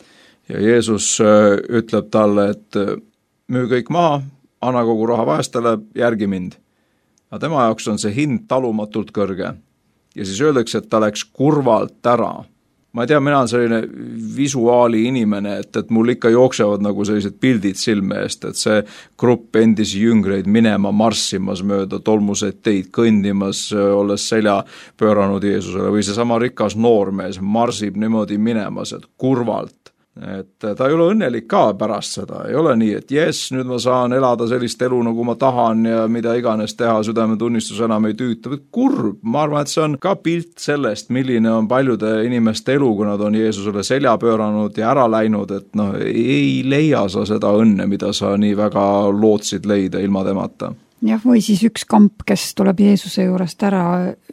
Ja Jeesus ütleb talle, et müü kõik maha, anna kogu raha vaestele, järgi mind. Ja tema jaoks on see hind talumatult kõrge. Ja siis öeldakse, et ta läks kurvalt ära. Ma ei tea, mina on selline visuaali inimene, et, et mul ikka jooksevad nagu sellised pildid silme eest, et see grupp endisi jüngreid minema marssimas mööda tolmuseid teid kõndimas, olles selja pööranud Jeesusele või see sama rikas noormees marsib niimoodi minemas, et kurvalt. Et ta ei ole õnnelik ka pärast seda, ei ole nii, et jes, nüüd ma saan elada sellist elu, nagu ma tahan ja mida iganes teha, südametunnistus enam ei tüüta, või kurb, ma arvan, et see on ka pilt sellest, milline on paljude inimeste elu, kui nad on Jeesusele selja pööranud ja ära läinud, et noh, ei leia sa seda õnne, mida sa nii väga lootsid leida ilma temata. Jah, või siis üks kamp, kes tuleb Jeesuse juurest ära,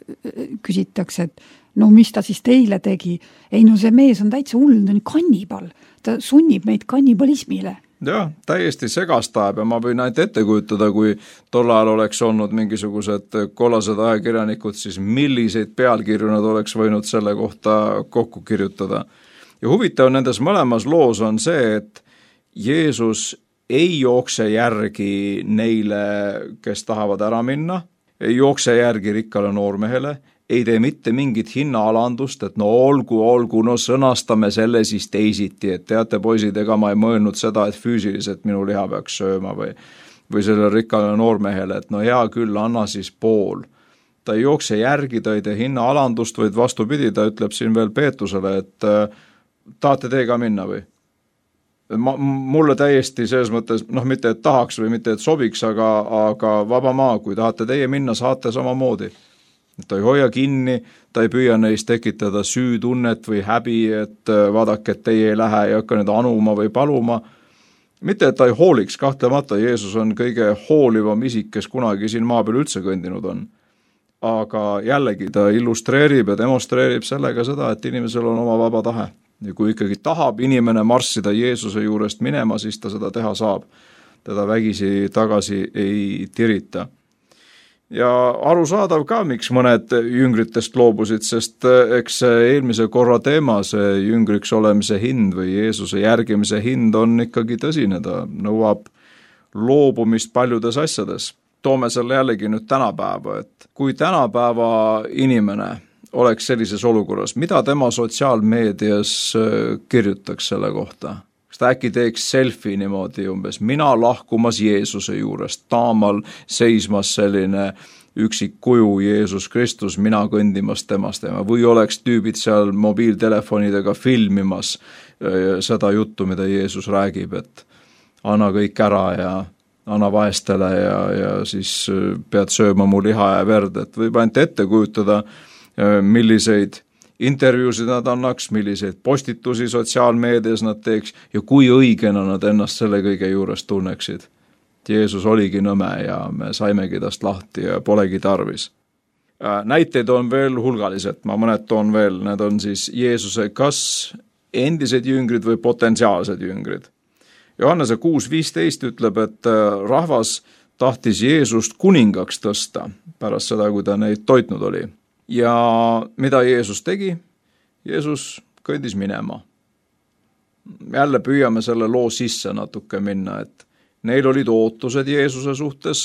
küsitakse, et no mis ta siis teile tegi? Ei, no see mees on täitsa hull, ta on kannibal. Ta sunnib meid kannibalismile. Jah, täiesti segastab ja ma võin ainult ette kujutada, kui tol ajal oleks olnud mingisugused kollased ajakirjanikud, siis milliseid pealkirju nad oleks võinud selle kohta kokku kirjutada. Ja huvitav nendes mõlemas loos on see, et Jeesus ei jookse järgi neile, kes tahavad ära minna, ei jookse järgi rikkale noormehele, ei tee mitte mingit hinnaalandust, et no olgu, olgu, no sõnastame selle siis teisiti, et teate poisid, ega ma ei mõelnud seda, et füüsiliselt minu liha peaks sööma või, või selle rikkale noormehele, et no hea küll, anna siis pool. Ta ei jookse järgi, ta ei tee hinnaalandust, vaid vastupidi, ta ütleb siin veel Peetusele, et äh, tahate teiega minna või? Ma, mulle täiesti selles mõttes, noh mitte et tahaks või mitte et sobiks, aga, aga vaba maa, kui tahate teie minna, saate samamoodi. Ta ei hoia kinni, ta ei püüa neist tekitada süütunnet või häbi, et vaadake, et teie ei lähe ja hakka nüüd anuma või paluma. Mitte, et ta ei hooliks, kahtlemata Jeesus on kõige hoolivam isik, kes kunagi siin maa peal üldse kõndinud on. Aga jällegi ta illustreerib ja demonstreerib sellega seda, et inimesel on oma vaba tahe. Ja kui ikkagi tahab inimene marssida Jeesuse juurest minema, siis ta seda teha saab. Teda vägisi tagasi ei tirita. Ja arusaadav ka, miks mõned jüngritest loobusid, sest eks eelmise korra teema, see jüngriks olemise hind või Jeesuse järgimise hind on ikkagi tõsine, ta nõuab loobumist paljudes asjades. Toome selle jällegi nüüd tänapäeva, et kui tänapäeva inimene oleks sellises olukorras, mida tema sotsiaalmeedias kirjutaks selle kohta? Kas ta äkki teeks selfie niimoodi umbes, mina lahkumas Jeesuse juurest, taamal seismas selline üksik kuju Jeesus Kristus, mina kõndimas temast tema, või oleks tüübid seal mobiiltelefonidega filmimas seda juttu, mida Jeesus räägib, et anna kõik ära ja anna vaestele ja, ja siis pead sööma mu liha ja verd, et võib ainult ette kujutada, milliseid intervjuusid nad annaks, milliseid postitusi sotsiaalmeedias nad teeks ja kui õigena nad ennast selle kõige juures tunneksid. Jeesus oligi nõme ja me saimegi tast lahti ja polegi tarvis. Näiteid on veel hulgaliselt, ma mõned toon veel, need on siis Jeesuse kas endised jüngrid või potentsiaalsed jüngrid. Johannese kuus viisteist ütleb, et rahvas tahtis Jeesust kuningaks tõsta pärast seda, kui ta neid toitnud oli. Ja mida Jeesus tegi? Jeesus kõndis minema. Jälle püüame selle loo sisse natuke minna, et neil olid ootused Jeesuse suhtes,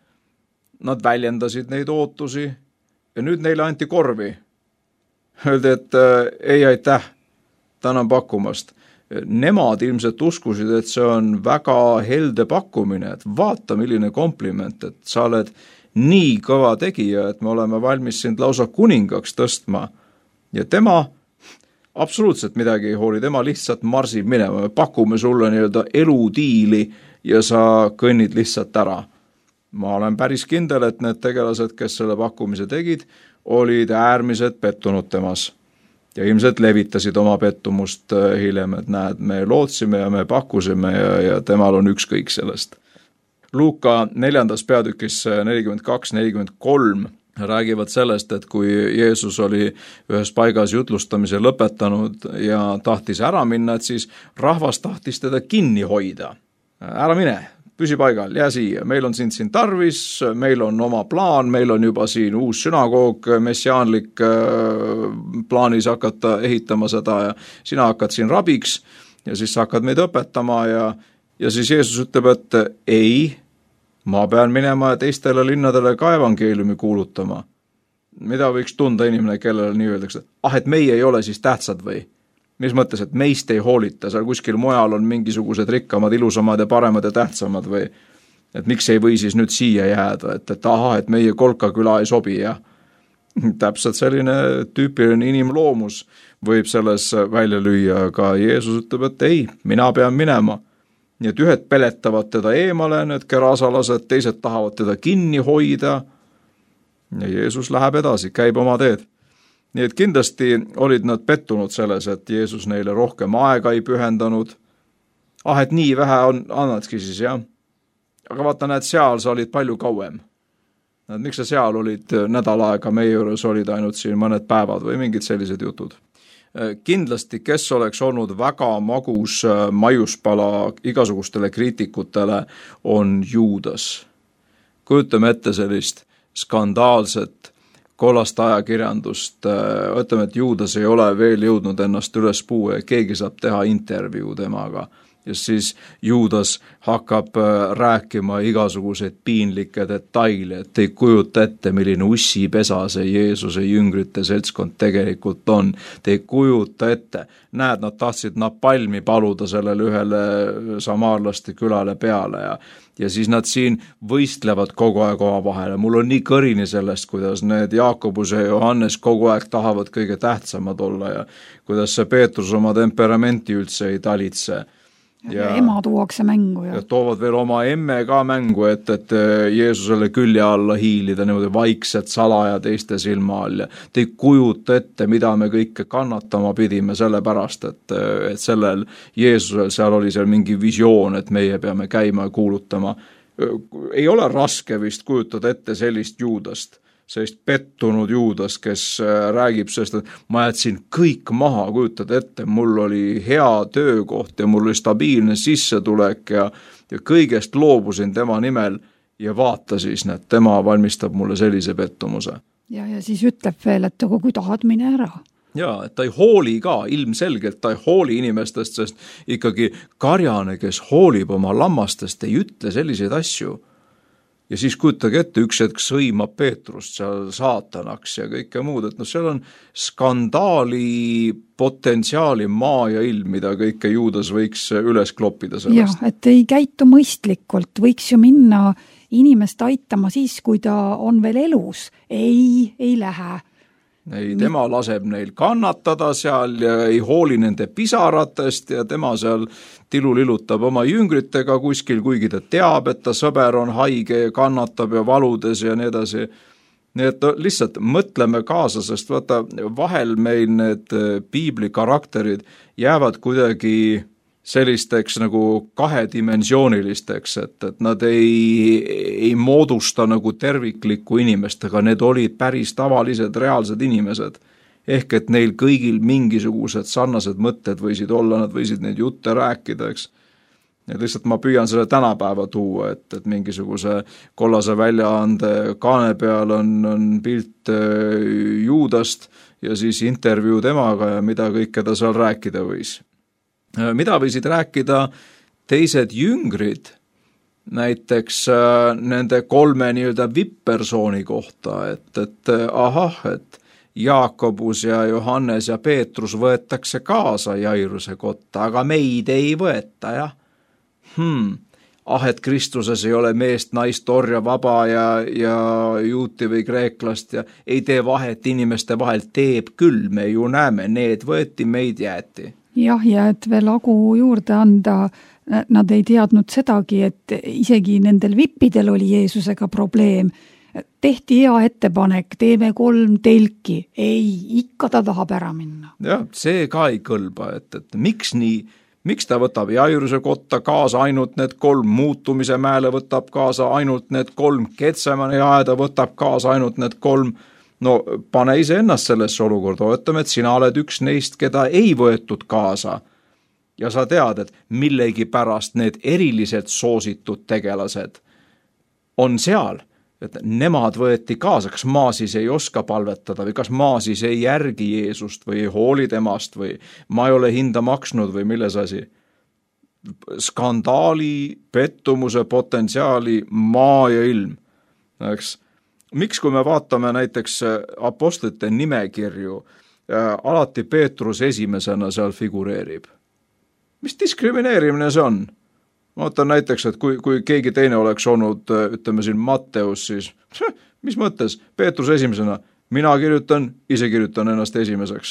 nad väljendasid neid ootusi ja nüüd neile anti korvi. Öeldi, et ei aitäh, tänan pakkumast. Nemad ilmselt uskusid, et see on väga helde pakkumine, et vaata, milline kompliment, et sa oled nii kõva tegija, et me oleme valmis sind lausa kuningaks tõstma. Ja tema absoluutselt midagi ei hooli, tema lihtsalt marsib minema, me pakume sulle nii-öelda eludiili ja sa kõnnid lihtsalt ära. Ma olen päris kindel, et need tegelased, kes selle pakkumise tegid, olid äärmiselt pettunud temas. Ja ilmselt levitasid oma pettumust hiljem, et näed, me lootsime ja me pakkusime ja, ja temal on ükskõik sellest. Luuka neljandas peatükis nelikümmend kaks nelikümmend kolm räägivad sellest, et kui Jeesus oli ühes paigas jutlustamise lõpetanud ja tahtis ära minna, et siis rahvas tahtis teda kinni hoida. Ära mine, püsi paigal, jää siia, meil on sind siin tarvis, meil on oma plaan, meil on juba siin uus sünagoog, messiaanlik plaanis hakata ehitama seda ja sina hakkad siin rabiks ja siis hakkad meid õpetama ja Ja siis Jeesus ütleb, et ei, ma pean minema teistele linnadele ka evangeeliumi kuulutama. Mida võiks tunda inimene, kellele nii öeldakse, ah, et meie ei ole siis tähtsad või? Mis mõttes, et meist ei hoolita, seal kuskil mujal on mingisugused rikkamad, ilusamad ja paremad ja tähtsamad või? Et miks ei või siis nüüd siia jääda, et, et aha, et meie Kolkaküla ei sobi ja täpselt selline tüüpiline inimloomus võib selles välja lüüa, aga Jeesus ütleb, et ei, mina pean minema. Nii et ühed peletavad teda eemale, need kerasalased, teised tahavad teda kinni hoida ja Jeesus läheb edasi, käib oma teed. Nii et kindlasti olid nad pettunud selles, et Jeesus neile rohkem aega ei pühendanud. Ah, et nii vähe on, annadki siis, jah. Aga vaata, näed, seal sa olid palju kauem. Näed, miks sa seal olid nädal aega, meie juures olid ainult siin mõned päevad või mingid sellised jutud. Kindlasti, kes oleks olnud väga magus maiuspala igasugustele kriitikutele, on Juudas. Kujutame ette sellist skandaalset kollast ajakirjandust. Ütleme, et Juudas ei ole veel jõudnud ennast üles puue, keegi saab teha intervjuu temaga. Ja siis Juudas hakkab rääkima igasuguseid piinlikke detaile, et ei kujuta ette, milline ussipesa see Jeesuse jüngrite seltskond tegelikult on. Te ei kujuta ette. Näed, nad tahtsid napalmi paluda sellele ühele samaarlaste külale peale ja, ja siis nad siin võistlevad kogu aeg oma vahele. Mul on nii kõrini sellest, kuidas need Jaakobus ja Johannes kogu aeg tahavad kõige tähtsamad olla ja kuidas see Peetrus oma temperamenti üldse ei talitse. Ja, ja ema tuuakse mängu. Ja. ja toovad veel oma emme ka mängu, et, et Jeesusele külje alla hiilida niimoodi vaikselt salaja teiste silma all. Ja te ei kujuta ette, mida me kõike kannatama pidime selle pärast, et, et sellel Jeesusel seal oli seal mingi visioon, et meie peame käima ja kuulutama. Ei ole raske vist kujutada ette sellist Juudast. Sellist pettunud Juudas, kes räägib sellest, et ma jätsin kõik maha, kujutad ette, mul oli hea töökoht ja mul oli stabiilne sissetulek ja, ja kõigest loobusin tema nimel ja vaata siis, need tema valmistab mulle sellise pettumuse. Ja, ja siis ütleb veel, et aga kui tahad, mine ära. Jaa, et ta ei hooli ka, ilmselgelt ta ei hooli inimestest, sest ikkagi karjane, kes hoolib oma lammastest, ei ütle selliseid asju. Ja siis kujutage ette, üks hetk sõimab Peetrust seal saatanaks ja kõike muud, et no seal on skandaali potentsiaali maa ja ilm, mida kõike Juudas võiks üles kloppida sellest. Jah, et ei käitu mõistlikult, võiks ju minna inimest aitama siis, kui ta on veel elus. Ei, ei lähe. Ei, tema laseb neil kannatada seal ja ei hooli nende pisaratest ja tema seal tilulilutab oma jüngritega kuskil, kuigi ta teab, et ta sõber on haige ja kannatab ja valudes ja nii edasi. Nii et lihtsalt mõtleme kaasa, sest vaata, vahel meil need piibli karakterid jäävad kuidagi sellisteks nagu kahedimensioonilisteks, et, et nad ei, ei moodusta nagu terviklikku inimest, aga need olid päris tavalised, reaalsed inimesed. Ehk et neil kõigil mingisugused sarnased mõtted võisid olla, nad võisid neid jutte rääkida, eks. Ja lihtsalt ma püüan selle tänapäeva tuua, et, et mingisuguse kollase väljaande kaane peal on, on pilt Juudast ja siis intervjuu temaga ja mida kõike ta seal rääkida võis. Mida võisid rääkida teised jüngrid, näiteks nende kolme nii-öelda vipp-persooni kohta, et, et ahah, et Jaakobus ja Johannes ja Peetrus võetakse kaasa Jairuse kotta, aga meid ei võeta, jah. Hmm. Ah, et Kristuses ei ole meest, naist, orja, vaba ja, ja juuti või kreeklast ja ei tee vahet inimeste vahel, teeb küll, me ju näeme, need võeti, meid jäeti. Jah, ja et veel agu juurde anda, nad ei teadnud sedagi, et isegi nendel vippidel oli Jeesusega probleem. Tehti hea ettepanek, teeme kolm telki. Ei, ikka ta tahab ära minna. Jah, see ka ei kõlba, et, et miks nii, miks ta võtab Jairuse kotta kaasa ainult need kolm, muutumise mäele võtab kaasa ainult need kolm, Getsemani aeda võtab kaasa ainult need kolm. No pane ise ennast sellesse olukorda, ootame, et sina oled üks neist, keda ei võetud kaasa. Ja sa tead, et millegi pärast need eriliselt soositud tegelased on seal, et nemad võeti kaasa, kas maa siis ei oska palvetada või kas maa siis ei järgi Jeesust või ei hooli temast või ma ei ole hinda maksnud või milles asi. Skandaali, pettumuse potentsiaali, maa ja ilm, eks. Miks, kui me vaatame näiteks apostlite nimekirju, alati Peetrus esimesena seal figureerib? Mis diskrimineerimine see on? Ma võtan näiteks, et kui, kui keegi teine oleks olnud, ütleme siin Matteus, siis mis mõttes? Peetrus esimesena, mina kirjutan, ise kirjutan ennast esimeseks.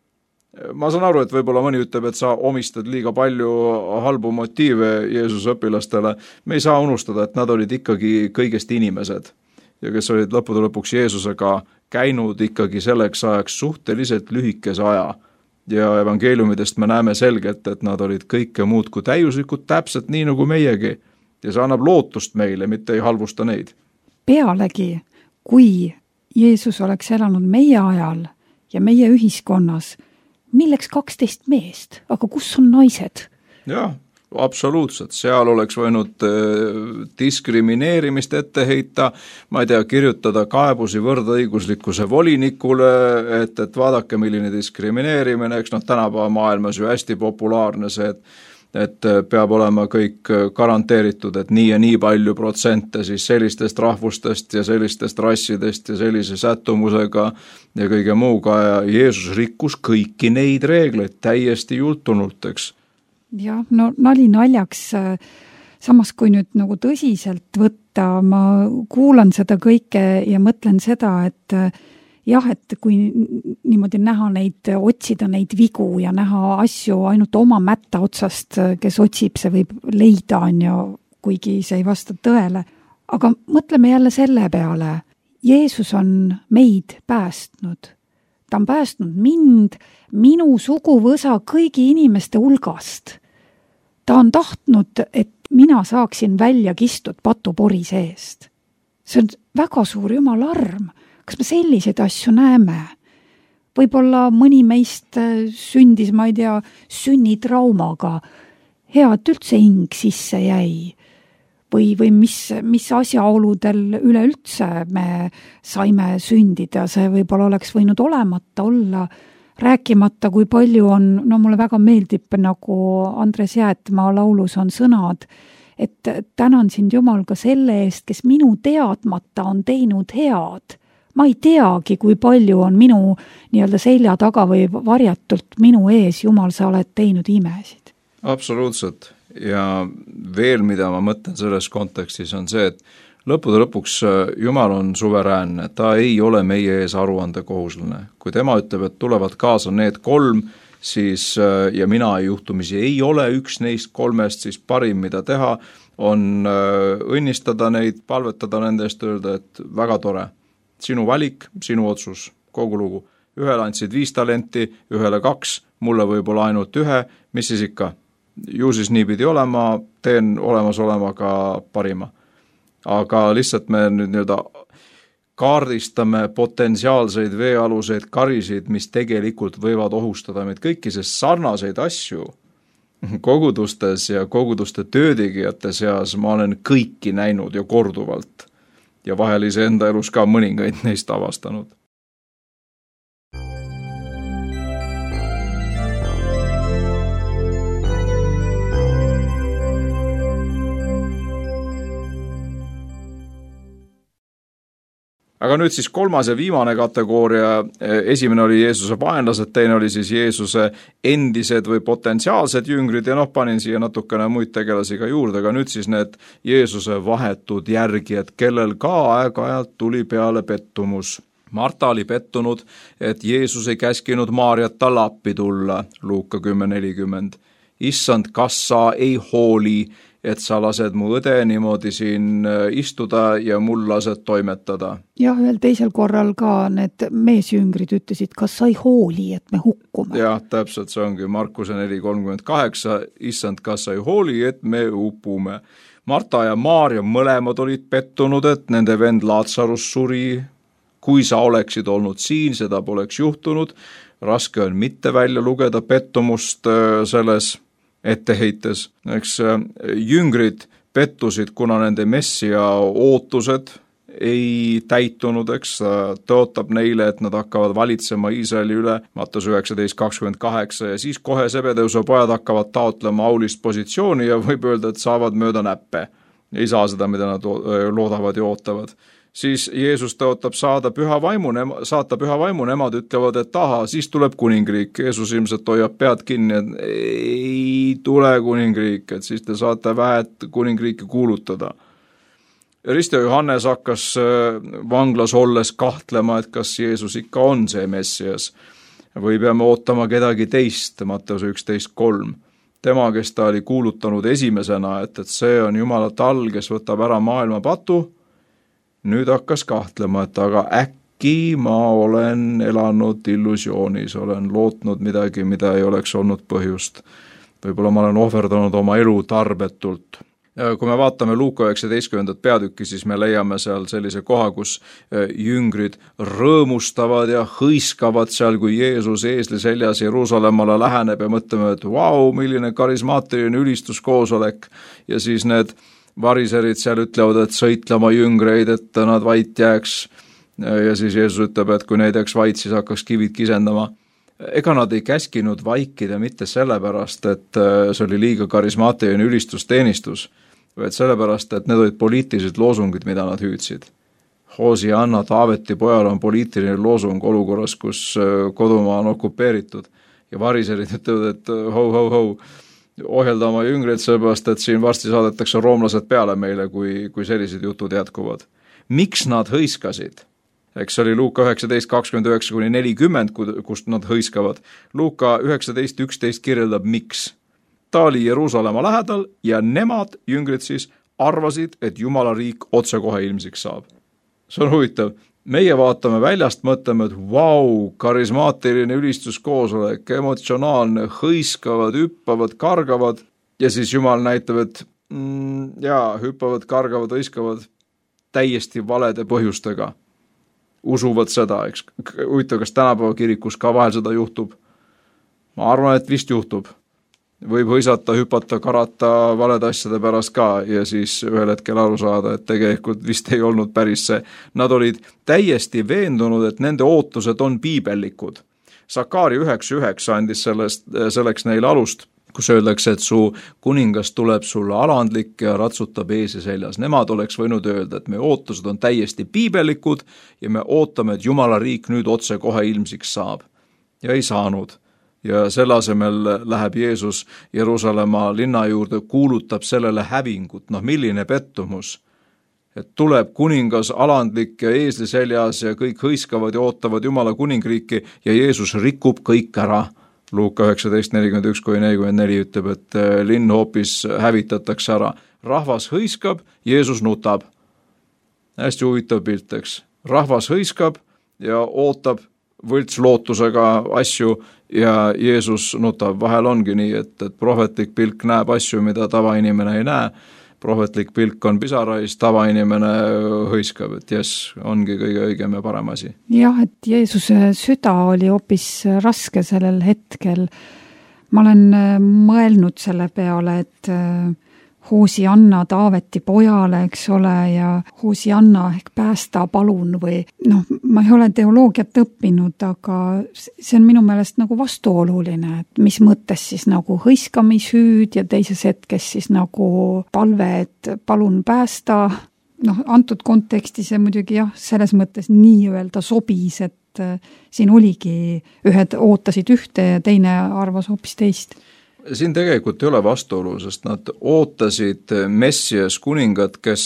Ma saan aru, et võib-olla mõni ütleb, et sa omistad liiga palju halbu motiive Jeesuse õpilastele. Me ei saa unustada, et nad olid ikkagi kõigest inimesed. Ja kes olid lõppude lõpuks Jeesusega käinud ikkagi selleks ajaks suhteliselt lühikese aja. Ja evangeeliumidest me näeme selgelt, et nad olid kõike muud kui täiuslikud, täpselt nii nagu meiegi. Ja see annab lootust meile, mitte ei halvusta neid. Pealegi, kui Jeesus oleks elanud meie ajal ja meie ühiskonnas, milleks kaksteist meest, aga kus on naised? Jah. Absoluutselt, seal oleks võinud diskrimineerimist ette heita, ma ei tea, kirjutada kaebusi võrdõiguslikkuse volinikule, et, et vaadake, milline diskrimineerimine, eks noh, tänapäeva maailmas ju hästi populaarne see, et, et peab olema kõik garanteeritud, et nii ja nii palju protsente siis sellistest rahvustest ja sellistest rassidest ja sellise sättumusega ja kõige muuga ja Jeesus rikkus kõiki neid reegleid täiesti jultunult, eks. Jah, no nali naljaks, samas kui nüüd nagu tõsiselt võtta, ma kuulan seda kõike ja mõtlen seda, et jah, et kui niimoodi näha neid, otsida neid vigu ja näha asju ainult oma mätta otsast, kes otsib, see võib leida, on ju, kuigi see ei vasta tõele. Aga mõtleme jälle selle peale, Jeesus on meid päästnud. Ta on päästnud mind, minu suguvõsa kõigi inimeste hulgast. Ta on tahtnud, et mina saaksin välja kistud patupori seest. See on väga suur jumala arm. Kas me selliseid asju näeme? Võib-olla mõni meist sündis, ma ei tea, sünnitraumaga. Hea, et üldse hing sisse jäi. või, või mis, mis asjaoludel üleüldse me saime sündida, see võib-olla oleks võinud olemata olla, rääkimata, kui palju on, no mulle väga meeldib, nagu Andres Jäätmaa laulus on sõnad, et tänan sind Jumal ka selle eest, kes minu teadmata on teinud head. Ma ei teagi, kui palju on minu nii-öelda selja taga või varjatult minu ees, Jumal, sa oled teinud imesid. Absoluutselt. Ja veel, mida ma mõtlen selles kontekstis, on see, et lõppude lõpuks Jumal on suveräänne, ta ei ole meie ees aruande kohuslane. Kui tema ütleb, et tulevad kaasa need kolm, siis ja mina juhtumisi ei ole üks neist kolmest, siis parim, mida teha, on õnnistada neid, palvetada nende eest, öelda, et väga tore. Sinu valik, sinu otsus, kogu lugu. Ühele andsid viis talenti, ühele kaks, mulle võib-olla ainult ühe, mis siis ikka? Ju siis nii pidi olema, teen olemas olema ka parima. Aga lihtsalt me nüüd nii-öelda kaardistame potentsiaalseid veealuseid karisid, mis tegelikult võivad ohustada meid kõiki, sest sarnaseid asju kogudustes ja koguduste töötegijate seas ma olen kõiki näinud ja korduvalt. Ja vahel ise enda elus ka mõningaid neist avastanud. Aga nüüd siis kolmas ja viimane kategooria, esimene oli Jeesuse vaenlased, teine oli siis Jeesuse endised või potentsiaalsed jüngrid ja noh, panin siia natukene muid tegelasi ka juurde, aga nüüd siis need Jeesuse vahetud järgijad, kellel ka aeg-ajalt tuli peale pettumus. Marta oli pettunud, et Jeesus ei käskinud Maarjat talle appi tulla, Luuka kümme nelikümmend. Issand, kas sa ei hooli, et sa lased mu õde niimoodi siin istuda ja mul lased toimetada. Ja ühel teisel korral ka need meesjüngrid ütlesid, kas sa ei hooli, et me hukkume. Jah, täpselt see ongi Markuse neli kolmkümmend kaheksa, issand, kas sa ei hooli, et me upume. Marta ja Maarja mõlemad olid pettunud, et nende vend Laatsarus suri. Kui sa oleksid olnud siin, seda poleks juhtunud. Raske on mitte välja lugeda pettumust selles etteheites. Eks jüngrid pettusid, kuna nende messia ootused ei täitunud, eks tõotab neile, et nad hakkavad valitsema Iisraeli üle, Matteus üheksateist kakskümmend kaheksa, ja siis kohe Sebedeuse pojad hakkavad taotlema aulist positsiooni ja võib öelda, et saavad mööda näppe. Ei saa seda, mida nad loodavad ja ootavad. Siis Jeesus tõotab saada püha vaimu, saata püha vaimu, nemad ütlevad, et aha, siis tuleb kuningriik. Jeesus ilmselt hoiab pead kinni, et ei tule kuningriik, et siis te saate vähet kuningriiki kuulutada. Risto Johannes hakkas vanglas olles kahtlema, et kas Jeesus ikka on see messias või peame ootama kedagi teist, Matteus üksteist kolm. Tema, kes ta oli kuulutanud esimesena, et, et see on Jumala tall, kes võtab ära maailma patu, nüüd hakkas kahtlema, et aga äkki ma olen elanud illusioonis, olen lootnud midagi, mida ei oleks olnud põhjust. Võib-olla ma olen ohverdanud oma elu tarbetult. Kui me vaatame Luuka üheksateistkümnendat peatükki, siis me leiame seal sellise koha, kus jüngrid rõõmustavad ja hõiskavad seal, kui Jeesus eesli seljas Jeruusalemmale läheneb ja mõtleme, et vau, milline karismaatiline ülistuskoosolek. Ja siis need variserid seal ütlevad, et sõitlema jüngreid, et nad vait jääks. Ja siis Jeesus ütleb, et kui neid jääks vait, siis hakkaks kivid kisendama. Ega nad ei käskinud vaikida mitte sellepärast, et see oli liiga karismaatiline ülistusteenistus, vaid sellepärast, et need olid poliitilised loosungid, mida nad hüüdsid. Hosianna, Taaveti pojal on poliitiline loosung olukorras, kus kodumaa on okupeeritud. Ja variserid ütlevad, et hou, hou, hou, ohjelda oma jüngreid sellepärast, et siin varsti saadetakse roomlased peale meile, kui, kui sellised jutud jätkuvad. Miks nad hõiskasid? Eks oli Luuka üheksateist kakskümmend üheksa kuni nelikümmend, kust nad hõiskavad. Luuka üheksateist üksteist kirjeldab, miks. Ta oli Jeruusalemma lähedal ja nemad, jüngrid siis, arvasid, et Jumala riik otsekohe ilmsiks saab. See on huvitav. Meie vaatame väljast, mõtleme, et vau, karismaatiline ülistuskoosolek, emotsionaalne, hõiskavad, hüppavad, kargavad ja siis Jumal näitab, et mm, jaa, hüppavad, kargavad, hõiskavad täiesti valede põhjustega. Usuvad seda, eks. Huvitav, kas tänapäeva kirikus ka vahel seda juhtub? Ma arvan, et vist juhtub. võib hõisata, hüpata, karata valede asjade pärast ka ja siis ühel hetkel aru saada, et tegelikult vist ei olnud päris see. Nad olid täiesti veendunud, et nende ootused on piibellikud. Sakari üheksa üheksa andis sellest, selleks neile alust, kus öeldakse, et su kuningas tuleb sulle alandlik ja ratsutab ees ja seljas. Nemad oleks võinud öelda, et meie ootused on täiesti piibellikud ja me ootame, et Jumala riik nüüd otse kohe ilmsiks saab. Ja ei saanud. Ja selle asemel läheb Jeesus Jeruusalemma linna juurde, kuulutab sellele hävingut. Noh, milline pettumus, et tuleb kuningas alandlik ja eesli seljas ja kõik hõiskavad ja ootavad Jumala kuningriiki ja Jeesus rikub kõik ära. Luuka üheksateist nelikümmend üks nelikümmend neli ütleb, et linn hoopis hävitatakse ära. Rahvas hõiskab, Jeesus nutab. Hästi huvitav pilt, eks. Rahvas hõiskab ja ootab võlts lootusega asju ja Jeesus nutab. Vahel ongi nii, et, et prohvetlik pilk näeb asju, mida tavainimene ei näe. Prohvetlik pilk on pisarais, tavainimene hõiskab, et jes, ongi kõige õigem ja parem asi. Jah, et Jeesuse süda oli hoopis raske sellel hetkel. Ma olen mõelnud selle peale, et Hoosianna Taaveti pojale, eks ole, ja Hoosianna ehk päästa palun või noh, ma ei ole teoloogiat õppinud, aga see on minu meelest nagu vastuoluline, et mis mõttes siis nagu hõiskamishüüd ja teises hetkes siis nagu palve, et palun päästa. Noh, antud kontekstis ja muidugi jah, selles mõttes nii-öelda sobis, et siin oligi ühed ootasid ühte ja teine arvas hoopis teist. Siin tegelikult ei ole vastuolu, sest nad ootasid Messias kuningat, kes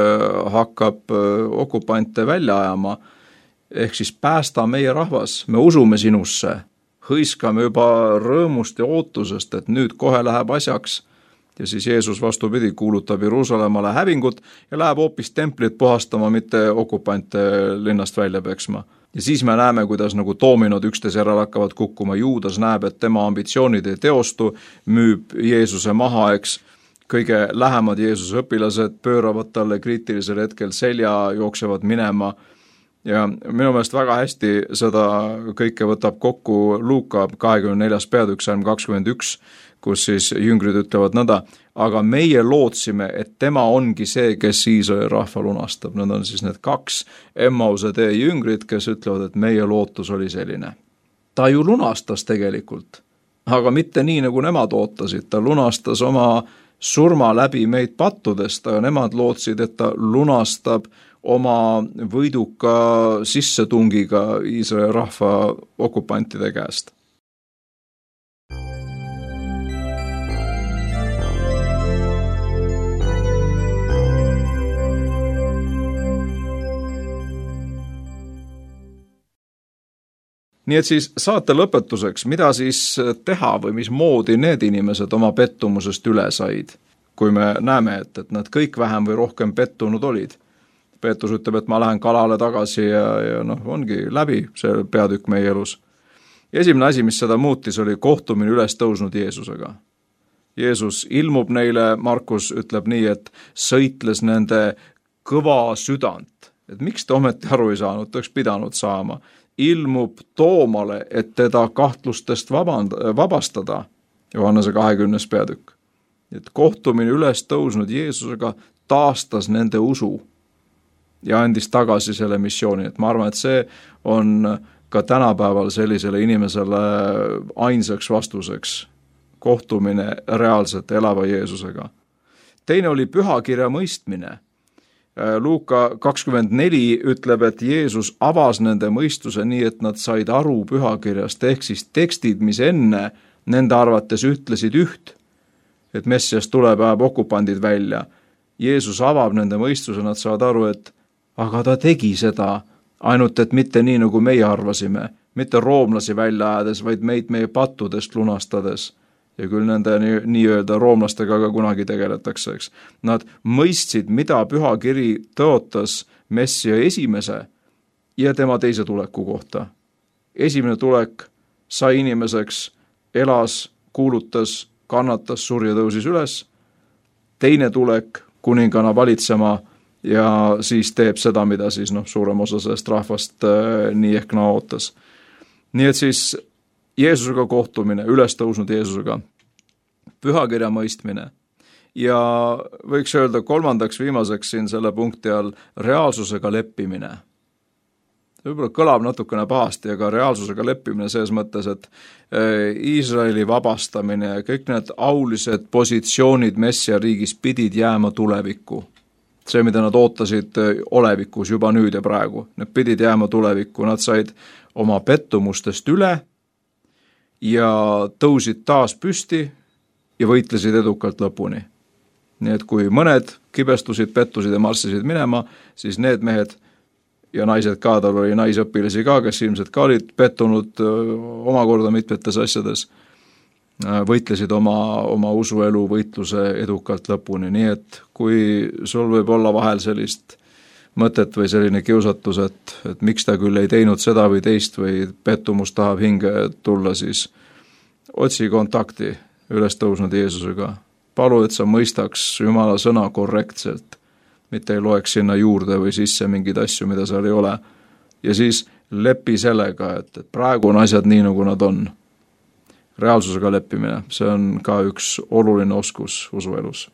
hakkab okupante välja ajama, ehk siis päästa meie rahvas, me usume sinusse, hõiskame juba rõõmust ja ootusest, et nüüd kohe läheb asjaks. Ja siis Jeesus vastupidi kuulutab Jeruusalemmale hävingut ja läheb hoopis templit puhastama, mitte okupante linnast välja peksma. Ja siis me näeme, kuidas nagu toominod üksteise järel hakkavad kukkuma. Juudas näeb, et tema ambitsioonid ei teostu, müüb Jeesuse maha, eks. Kõige lähemad Jeesuse õpilased pööravad talle kriitilisel hetkel selja, jooksevad minema. Ja minu meelest väga hästi seda kõike võtab kokku Luuka kahekümne neljas peatükk salm kakskümmend üks, kus siis jüngrid ütlevad nõnda, aga meie lootsime, et tema ongi see, kes Iisraeli rahva lunastab. Need on siis need kaks Emmause tee jüngrid, kes ütlevad, et meie lootus oli selline. Ta ju lunastas tegelikult, aga mitte nii, nagu nemad ootasid. Ta lunastas oma surma läbi meid pattudest, aga nemad lootsid, et ta lunastab oma võiduka sissetungiga Iisraeli rahva okupantide käest. Nii et siis saate lõpetuseks, mida siis teha või mis moodi need inimesed oma pettumusest üle said, kui me näeme, et, et nad kõik vähem või rohkem pettunud olid. Peetrus ütleb, et ma lähen kalale tagasi ja, ja noh, ongi läbi see peatükk meie elus. Esimene asi, mis seda muutis, oli kohtumine üles tõusnud Jeesusega. Jeesus ilmub neile, Markus ütleb nii, et sõitles nende kõva südant. Et miks te ometi aru ei saanud, ta oleks pidanud saama. Ilmub Toomale, et teda kahtlustest vaband, vabastada, Johannese kahekümnes peatükk. Et kohtumine üles tõusnud Jeesusega taastas nende usu ja andis tagasi selle missiooni. Et ma arvan, et see on ka tänapäeval sellisele inimesele ainsaks vastuseks kohtumine reaalselt elava Jeesusega. Teine oli pühakirja mõistmine. Luuka kakskümmend neli ütleb, et Jeesus avas nende mõistuse nii, et nad said aru pühakirjast, ehk siis tekstid, mis enne nende arvates ütlesid üht, et Messias tuleb, ajab okupandid välja. Jeesus avab nende mõistuse, nad saavad aru, et aga ta tegi seda, ainult et mitte nii, nagu meie arvasime, mitte roomlasi välja ajades, vaid meid meie pattudest lunastades. Ja küll nende nii-öelda roomlastega ka kunagi tegeletakse, eks. Nad mõistsid, mida pühakiri tõotas Messia esimese ja tema teise tuleku kohta. Esimene tulek sai inimeseks, elas, kuulutas, kannatas, suri ja tõusis üles. Teine tulek kuningana valitsema ja siis teeb seda, mida siis noh, suurem osa sellest rahvast äh, nii ehk naa ootas. Nii et siis Jeesusega kohtumine, üles tõusnud Jeesusega. pühakirja mõistmine ja võiks öelda kolmandaks viimaseks siin selle punkti all reaalsusega leppimine. Võib-olla kõlab natukene pahasti, aga reaalsusega leppimine selles mõttes, et Iisraeli vabastamine ja kõik need aulised positsioonid Messia riigis pidid jääma tulevikku. See, mida nad ootasid olevikus juba nüüd ja praegu, need pidid jääma tulevikku, nad said oma pettumustest üle ja tõusid taas püsti ja võitlesid edukalt lõpuni. Nii et kui mõned kibestusid, pettusid ja marssisid minema, siis need mehed ja naised ka, tal oli naisõpilasi ka, kes ilmselt ka olid pettunud omakorda mitmetes asjades, võitlesid oma, oma usuelu võitluse edukalt lõpuni, nii et kui sul võib olla vahel sellist mõtet või selline kiusatus, et, et miks ta küll ei teinud seda või teist või pettumus tahab hinge tulla, siis otsi kontakti üles tõusnud Jeesusega. Palu, et sa mõistaks Jumala sõna korrektselt, mitte ei loeks sinna juurde või sisse mingeid asju, mida seal ei ole. Ja siis lepi sellega, et, et praegu on asjad nii, nagu nad on. Reaalsusega leppimine, see on ka üks oluline oskus usuelus.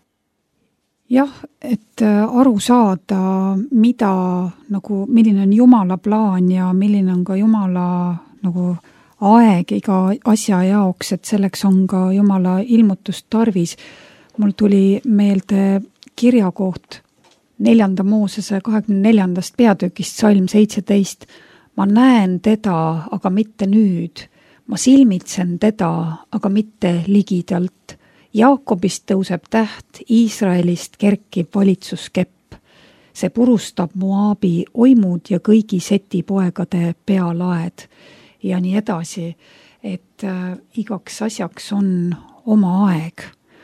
Jah, et aru saada, mida, nagu, milline on Jumala plaan ja milline on ka Jumala nagu aeg iga asja jaoks, et selleks on ka Jumala ilmutust tarvis. Mul tuli meelde kirjakoht neljanda Moosese kahekümne neljandast peatükist salm seitseteist. Ma näen teda, aga mitte nüüd. Ma silmitsen teda, aga mitte ligidalt. Jaakobist tõuseb täht, Iisraelist kerkib valitsuskepp. See purustab Moabi oimud ja kõigi seti poegade pealaed. Ja nii edasi, et äh, igaks asjaks on oma aeg.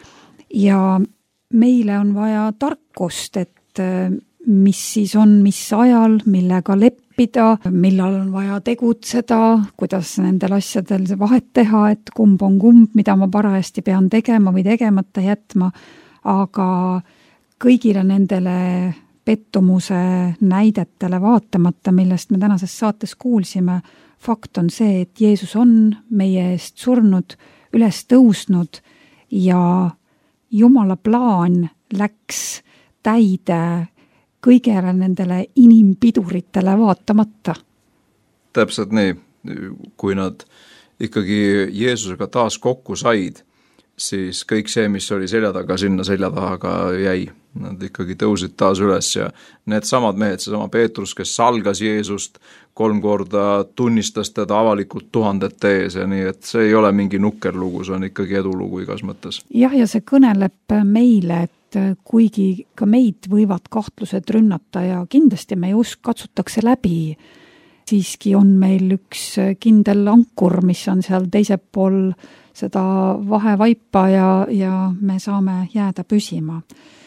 Ja meile on vaja tarkust, et äh, mis siis on, mis ajal, millega leppida, millal on vaja tegutseda, kuidas nendel asjadel vahet teha, et kumb on kumb, mida ma parajasti pean tegema või tegemata jätma, aga kõigile nendele pettumuse näidetele vaatamata, millest me tänases saates kuulsime, fakt on see, et Jeesus on meie eest surnud, üles tõusnud ja Jumala plaan läks täide kõigele nendele inimpiduritele vaatamata. Täpselt nii, kui nad ikkagi Jeesusega taas kokku said, siis kõik see, mis oli selja taga, sinna selja taha ka jäi. Nad ikkagi tõusid taas üles ja need samad mehed, see sama Peetrus, kes salgas Jeesust, kolm korda tunnistas teda avalikult tuhandete ees ja nii, et see ei ole mingi nukkerlugu, see on ikkagi edulugu igas mõttes. Jah, ja see kõneleb meile, et kuigi ka meid võivad kahtlused rünnata ja kindlasti meie usk katsutakse läbi, siiski on meil üks kindel ankur, mis on seal teisel pool seda vahevaipa ja, ja me saame jääda püsima.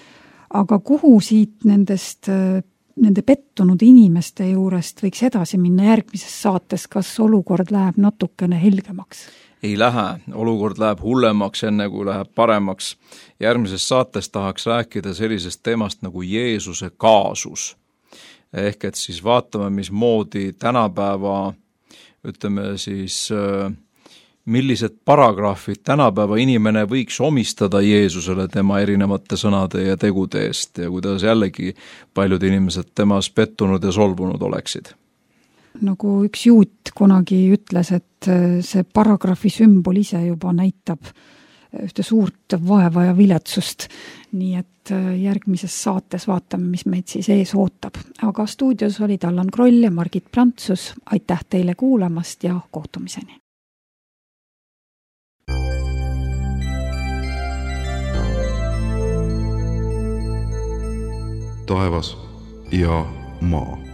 Aga kuhu siit nendest, nende pettunud inimeste juurest võiks edasi minna järgmises saates, kas olukord läheb natukene helgemaks? Ei lähe, olukord läheb hullemaks, enne kui läheb paremaks. Järgmises saates tahaks rääkida sellisest teemast nagu Jeesuse kaasus. Ehk et siis vaatame, mismoodi tänapäeva, ütleme siis, millised paragraafid tänapäeva inimene võiks omistada Jeesusele tema erinevate sõnade ja tegude eest ja kuidas jällegi paljud inimesed temas pettunud ja solvunud oleksid. Nagu üks juut kunagi ütles, et see paragraafi sümbol ise juba näitab ühte suurt vaeva ja viletsust. Nii et järgmises saates vaatame, mis meid siis ees ootab. Aga stuudios olid Allan Kroll ja Margit Prantsus. Aitäh teile kuulamast ja kohtumiseni! Taevas ja maa.